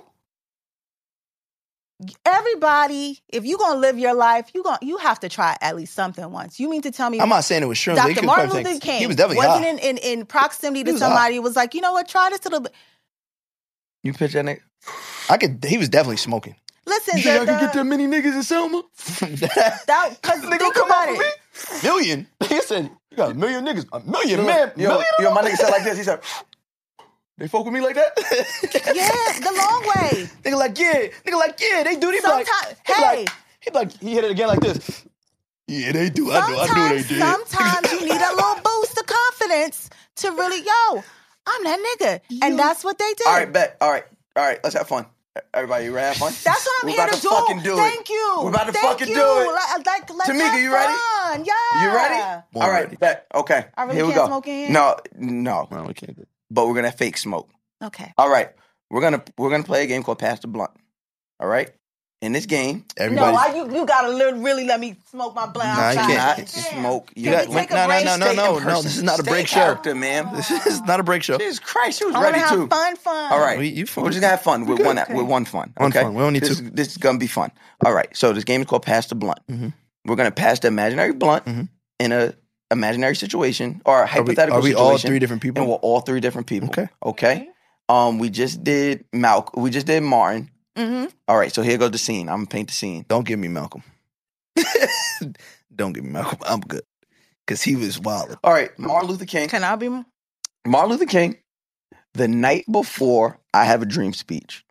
everybody, if you gonna live your life, you have to try at least something once. You mean to tell me? I'm not saying it was shrooms. Dr. Martin Luther King he was definitely wasn't in proximity to somebody. It was like, you know what? Try this a little bit. You picture that nigga? He was definitely smoking. Listen, you think I can get that many niggas in Selma? Because think about it. Million? He said, you got a million niggas. A million, man. Yo, my nigga said like this. He said, they fuck with me like that? Yeah, the long way. Nigga like, yeah, they do. He hit it again like this. Yeah, they do. I knew they did. Sometimes you need a little boost of confidence to really, I'm that nigga. And that's what they did. All right, bet. All right, let's have fun. Everybody, you ready to have fun? That's what I'm here to do. Fucking do Thank you. We're about to fucking do it. Let's Tamika, you ready? fun. Yeah. You ready? All right, bet. Okay. I really here we can't go. smoke in here? No. No, we can't do it. But we're gonna fake smoke. Okay. All right. We're gonna play a game called Pass the Blunt. All right. In this game, everybody. No, you gotta really let me smoke my blunt. Nah, you can't. Not smoke. You got No. This is not a break show, man. This is not a break show. Jesus Christ, she was I ready have too. Fun. All right, you fun. We're just gonna have fun with one fun. Okay, fun. We don't need this is gonna be fun. All right, so this game is called Pass the Blunt. Mm-hmm. We're gonna pass the imaginary blunt in a imaginary situation or a hypothetical situation. Are we all three different people? And we're all three different people. Okay. We just did Malcolm. We just did Martin. Mm-hmm. All right, so here goes the scene. I'm gonna paint the scene. Don't give me Malcolm. Don't give me Malcolm. I'm good. Because he was wild. All right, Martin Luther King. Can I be? Martin Luther King, the night before I Have a Dream speech.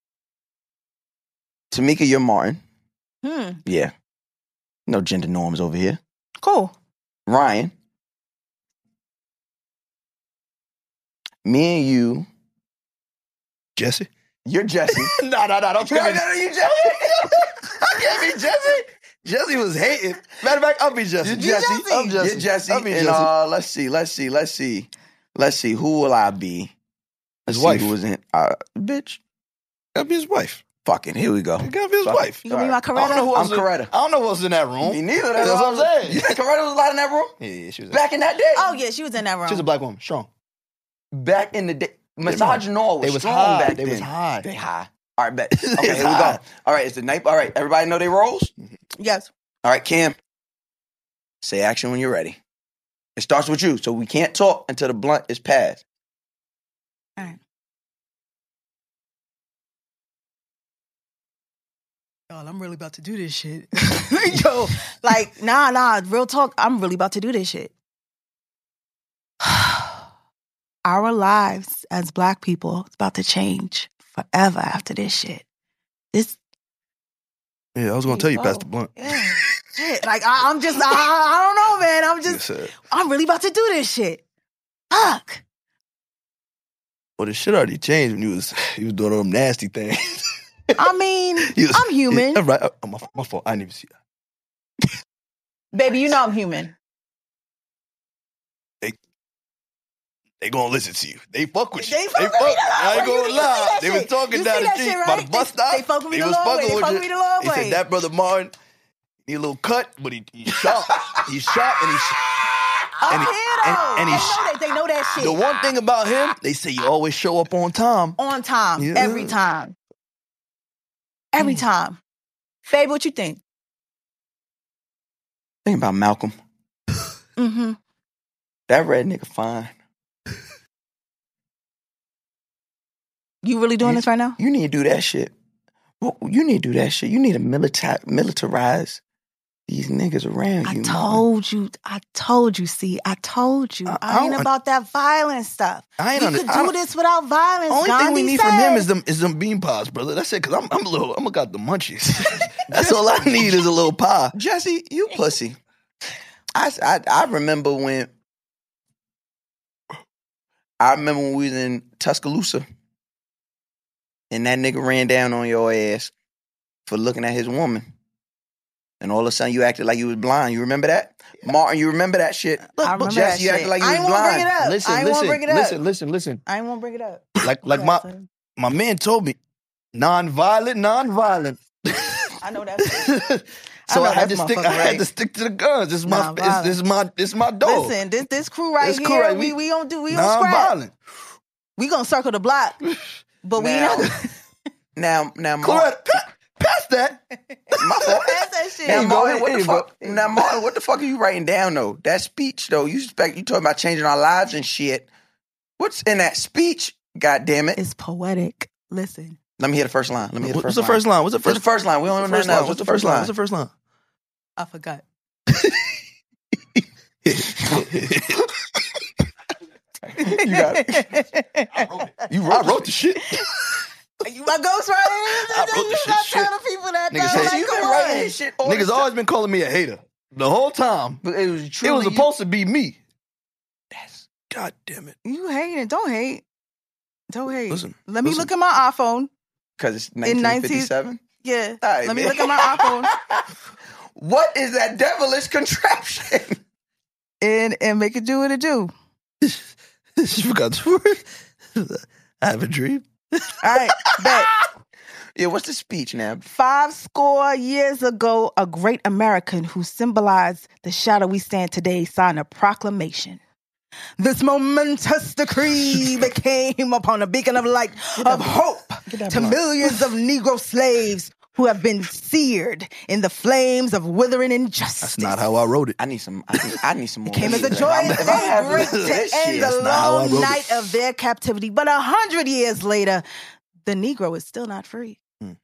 Tamika, you're Martin. Yeah. No gender norms over here. Cool. Ryan. Me and you. Jesse? You're Jesse. No, don't tell me. No, you Jesse. I can't be Jesse. Jesse was hating. Matter of fact, I'll be Jesse. You're Jesse. I'm Jesse. You're Jesse. I'll be and, Jesse. Let's see. Who will I be? His wife. Who was in? Bitch. I'll be his wife. Fucking, here we go. I gotta be his wife. You gonna be my Coretta? I'm Coretta. I don't know what's in that room. Me neither. That's what I'm saying. You think Coretta was allowed in that room? Yeah, she was. Back in that day? Oh, yeah, she was in that room. She was a black woman. Strong. Back in the day. Misogynoir was strong high. back They then. was high. They high. All right, bet. Okay, here we go. All right, it's the night. All right, everybody know they roles? Yes. All right, Cam. Say action when you're ready. It starts with you, so we can't talk until the blunt is passed. All right. Y'all, I'm really about to do this shit. Yo, like, nah, real talk. I'm really about to do this shit. Our lives as Black people is about to change forever after this shit. Yeah, I was gonna tell you, pass the blunt. Yeah. Shit. Like, I don't know, man. I'm really about to do this shit. Fuck. Well, the shit already changed when he was doing all them nasty things. I mean, I'm human. Yeah, right. My fault. I didn't even see that. Baby, you know I'm human. They gonna listen to you. They fuck with you. They fuck with me. I ain't gonna lie. They was talking down the street shit, right? by the bus stop. They fuck with me the was long way. fucking They with fuck you. with me the long He way. said that brother Martin, he a little cut, but he's sharp. He's sharp and he's. They know that shit. The one thing about him, they say you always show up on time. On time. Yeah. Every time. Every time. Babe, what you think? Think about Malcolm. Mm-hmm. That red nigga fine. You really doing this right now? You need to do that shit. Well, you need to do that shit. You need to militarize these niggas around you. I told you, see. I told you. I ain't about that violent stuff. We could do this without violence. Only Gandhi thing we need said. from them is them bean pies, brother. That's it, because I'm got the munchies. That's all I need is a little pie. Jesse, you pussy. I remember when we was in Tuscaloosa and that nigga ran down on your ass for looking at his woman. And all of a sudden you acted like you was blind. You remember that? Martin, you remember that shit? I remember Jesse, that you acted shit. like you I was ain't wanna blind. bring it up. Listen, I ain't wanna bring it up. Listen. I ain't want to bring it up. Like my man told me, non-violent. I know that shit. So I had that's to stick to the guns. This is my dog. Listen, this crew right This here, crew right- we don't scrap. Non-violent. We gonna circle the block, but we not. Now, Correct. Pass that. My fault. Pass that shit. Now, Martin, what Here the you go. fuck? Now, Martin, what the fuck are you writing down though? That speech though, you talking about changing our lives and shit. What's in that speech? God damn it! It's poetic. Listen. Let me hear the first line. What's the first line? What's the first line? We don't know nothing else. What's the first line? What's the first line? I forgot. You got it. I wrote the shit. You my ghostwriter? I wrote the You shit. not telling people that. Niggas though. say- Like, You come been writing on. this shit all Niggas this always been calling me a hater the whole time. But it was It truly was supposed to be me. God damn it. You hating? Don't hate. Don't hate. Listen, Let me look at my iPhone. because it's In 1957. Yeah. All right, Let me man. look at my iPhone What is that devilish contraption? and make it do what it do. She forgot the word. I have a dream. All right, bet. Yeah, what's the speech now? 50 years ago, a great American who symbolized the shadow we stand today signed a proclamation. This momentous decree became upon a beacon of light of hope to millions of Negro slaves who have been seared in the flames of withering injustice. That's not how I wrote it. I need some more. Came as a If joyous if I have daybreak to this shit, end that's the not how I long wrote night it. of their captivity. But 100 years later, the Negro is still not free.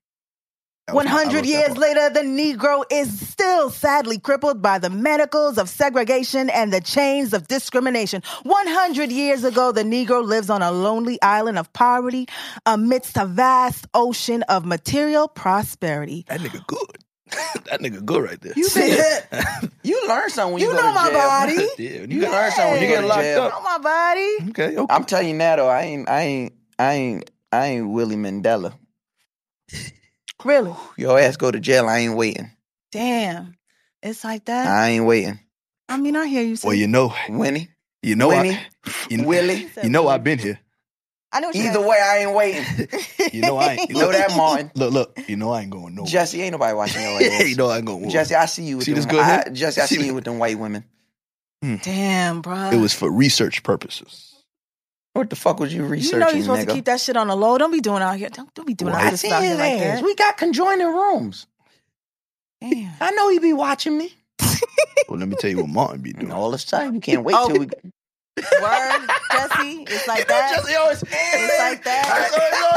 100 years later, the Negro is still sadly crippled by the manacles of segregation and the chains of discrimination. 100 years ago, the Negro lives on a lonely island of poverty amidst a vast ocean of material prosperity. That nigga good. That nigga good right there. You learn something when you You go know to my jail. body. Yeah, when You learn something when you get locked You know up. my body. Okay. I'm telling you now though, I ain't Willie Mandela. Really? Your ass go to jail, I ain't waiting. Damn. It's like that? I ain't waiting. I mean, I hear you say. Well, you know, Winnie, Winnie, Willie. you know I've been here. I know what you're Either way, I ain't waiting. You know I ain't. You know that, Martin. Look. You know I ain't going nowhere. Jesse, ain't nobody watching your Yeah, ass. you know I ain't going nowhere. Jesse, I see you with See them. this good hair? Jesse, I See see that? you with them white women. Damn, bro. It was for research purposes. What the fuck was you You researching, know you're supposed nigga? to keep that shit on the low. Don't be doing out here. Don't be doing I out this see stuff here his like ass. that. We got conjoining rooms. Damn. I know he be watching me. Well, let me tell you what Martin be doing. All this time, you can't wait Oh. till we. Word, Jesse. It's like that. Jesse always. It's like that.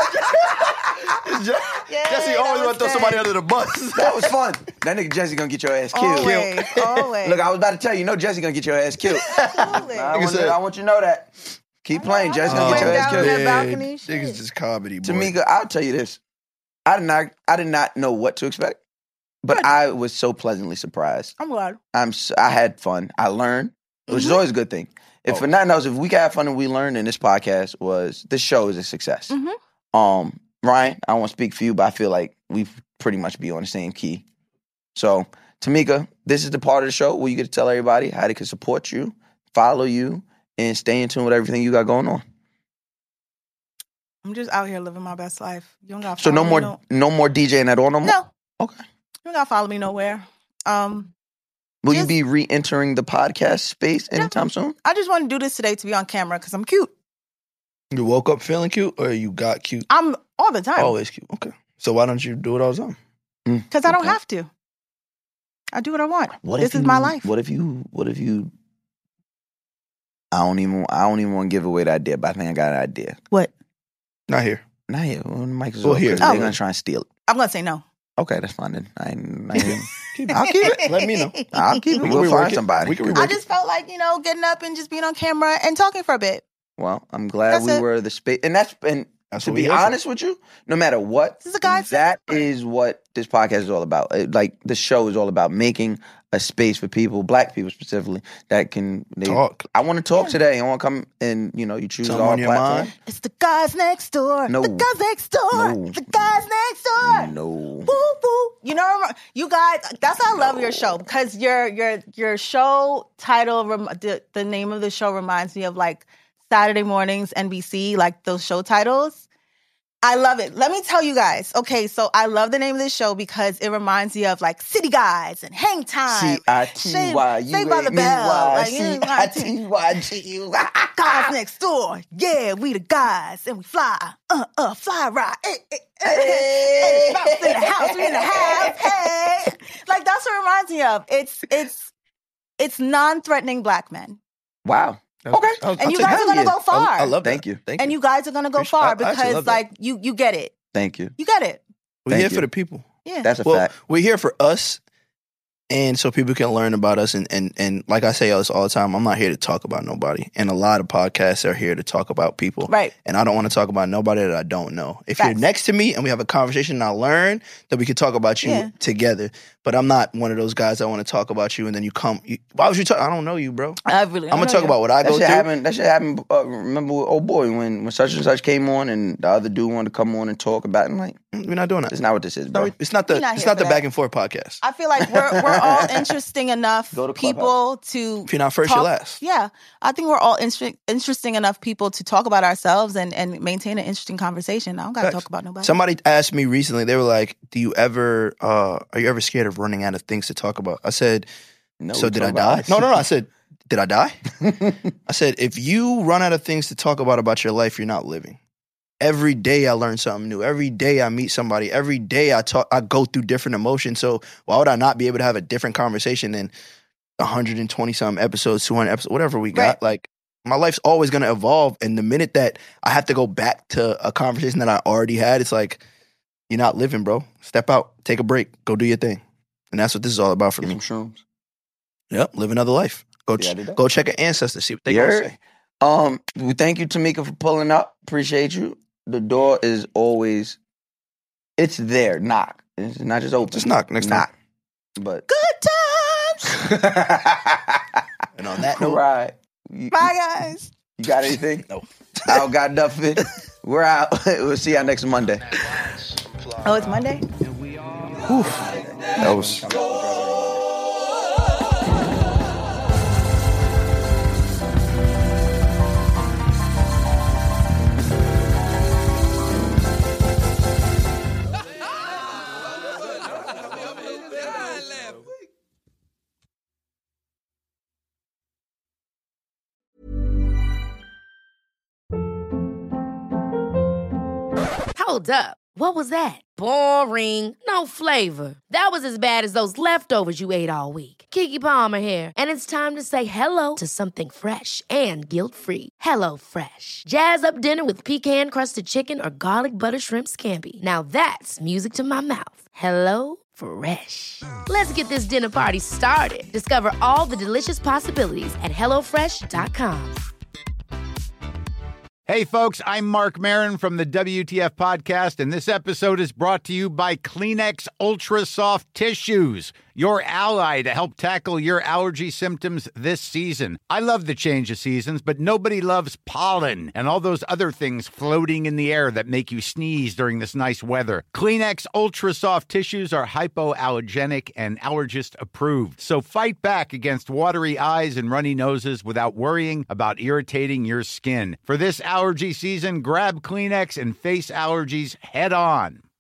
Jesse always want to throw somebody under the bus. That was fun. That nigga Jesse gonna get your ass killed. Always. Look, I was about to tell you, Jesse gonna get your ass killed. Always. I want you to know that. Keep playing, Jess. Gonna Went get your ass down that killed. balcony. Niggas is comedy, boy. Tamika, I'll tell you this. I did not know what to expect, but I was so pleasantly surprised. I'm glad. I had fun. I learned, which is always a good thing. If for nothing else, if we can have fun and we learned, and this show is a success. Ryan, I don't want to speak for you, but I feel like we pretty much be on the same key. So, Tamika, this is the part of the show where you get to tell everybody how they can support you, follow you, and stay in tune with everything you got going on. I'm just out here living my best life. You don't gotta So follow no more DJing at all no more? No. Okay. You don't gotta follow me nowhere. Will you be re-entering the podcast space anytime soon? I just want to do this today to be on camera because I'm cute. You woke up feeling cute or you got cute? I'm all the time. Always cute. Okay. So why don't you do it all the time? Because I don't have to. I do what I want. This is my life. What if you I don't even want to give away the idea, but I think I got an idea. What? Not here. Not here. Well, the mic is Well, off, here. 'cause they're going to try and steal it. I'm going to say no. Okay, that's fine then. I'll keep it. Let me know. I'll keep it. We'll find somebody. We can rework I just felt like, getting up and just being on camera and talking for a bit. Well, I'm glad That's we it. were the space. And to what we be here for. honest with you, no matter what, This is a guy's that is what this podcast is all about. Like, the show is all about making a space for people, black people specifically, that can talk. I want to talk today. I want to come and, you choose Something our on your platform. mind? It's the guys next door. No. The guys next door. No. The guys next door. No. Woo, woo. You guys, that's why I love your show, because your show title, the name of the show reminds me of like Saturday mornings, NBC, like those show titles. I love it. Let me tell you guys. Okay, so I love the name of this show because it reminds me of like City Guys and Hang Time. C-I-T-Y. Saved by the Bell. C-I-T-Y. Guys next door. Yeah, we the guys and we fly. Fly ride. Hey, bounce in the house. We in the house. Hey. Like, that's what it reminds me of. It's non-threatening black men. Wow. Okay. And you guys are going to go far. I love that. Thank you. And you guys are going to go far I actually because, love that. like, you get it. Thank you. You get it. We're Thank here you. for the people. Yeah. That's a Well, fact. we're here for us, and so people can learn about us. And like I say this all the time, I'm not here to talk about nobody. And a lot of podcasts are here to talk about people. Right. And I don't want to talk about nobody that I don't know. If you're Facts. next to me and we have a conversation and I learn, then we can talk about you together. But I'm not one of those guys that want to talk about you and then why would you talk? I don't know you, bro. I really I'm going to talk about what I go through. That shit happened. Remember with old boy when such and such came on and the other dude wanted to come on and talk about it. I'm like, We're not doing that. that's not what this is, bro. It's not the We're not here for the that. back and forth podcast. I feel like we're all interesting enough Go to people to. If you're not first, talk, you're last. Yeah, I think we're all interesting enough people to talk about ourselves and maintain an interesting conversation. I don't got to talk about nobody. Somebody asked me recently, they were like, are you ever scared of running out of things to talk about? I said, No, so we did I talk about die? us. No. I said, did I die? I said, if you run out of things to talk about your life, you're not living. Every day I learn something new. Every day I meet somebody. Every day I go through different emotions. So why would I not be able to have a different conversation than 120 something episodes, 200 episodes, whatever we got? Right. Like, my life's always going to evolve. And the minute that I have to go back to a conversation that I already had, it's like, you're not living, bro. Step out, take a break, go do your thing. And that's what this is all about for Get me. some shrooms. Yep, live another life. Go Yeah, I did that. go check an ancestor, see what they You gonna heard? say. We thank you, Tamika, for pulling up. Appreciate you. The door is always, it's there. Knock. It's not just open. Just knock next time. But Good times. And on that note, right. Bye, guys. You got anything? No. I don't got nothing. We're out. We'll see y'all next Monday. Oh, it's Monday? that was. Hold up. What was that? Boring. No flavor. That was as bad as those leftovers you ate all week. Keke Palmer here, and it's time to say hello to something fresh and guilt-free. Hello Fresh. Jazz up dinner with pecan-crusted chicken or garlic butter shrimp scampi. Now that's music to my mouth. Hello Fresh. Let's get this dinner party started. Discover all the delicious possibilities at hellofresh.com. Hey, folks, I'm Mark Maron from the WTF Podcast, and this episode is brought to you by Kleenex Ultra Soft Tissues, your ally to help tackle your allergy symptoms this season. I love the change of seasons, but nobody loves pollen and all those other things floating in the air that make you sneeze during this nice weather. Kleenex Ultra Soft Tissues are hypoallergenic and allergist approved, so fight back against watery eyes and runny noses without worrying about irritating your skin. For this allergy season, grab Kleenex and face allergies head on.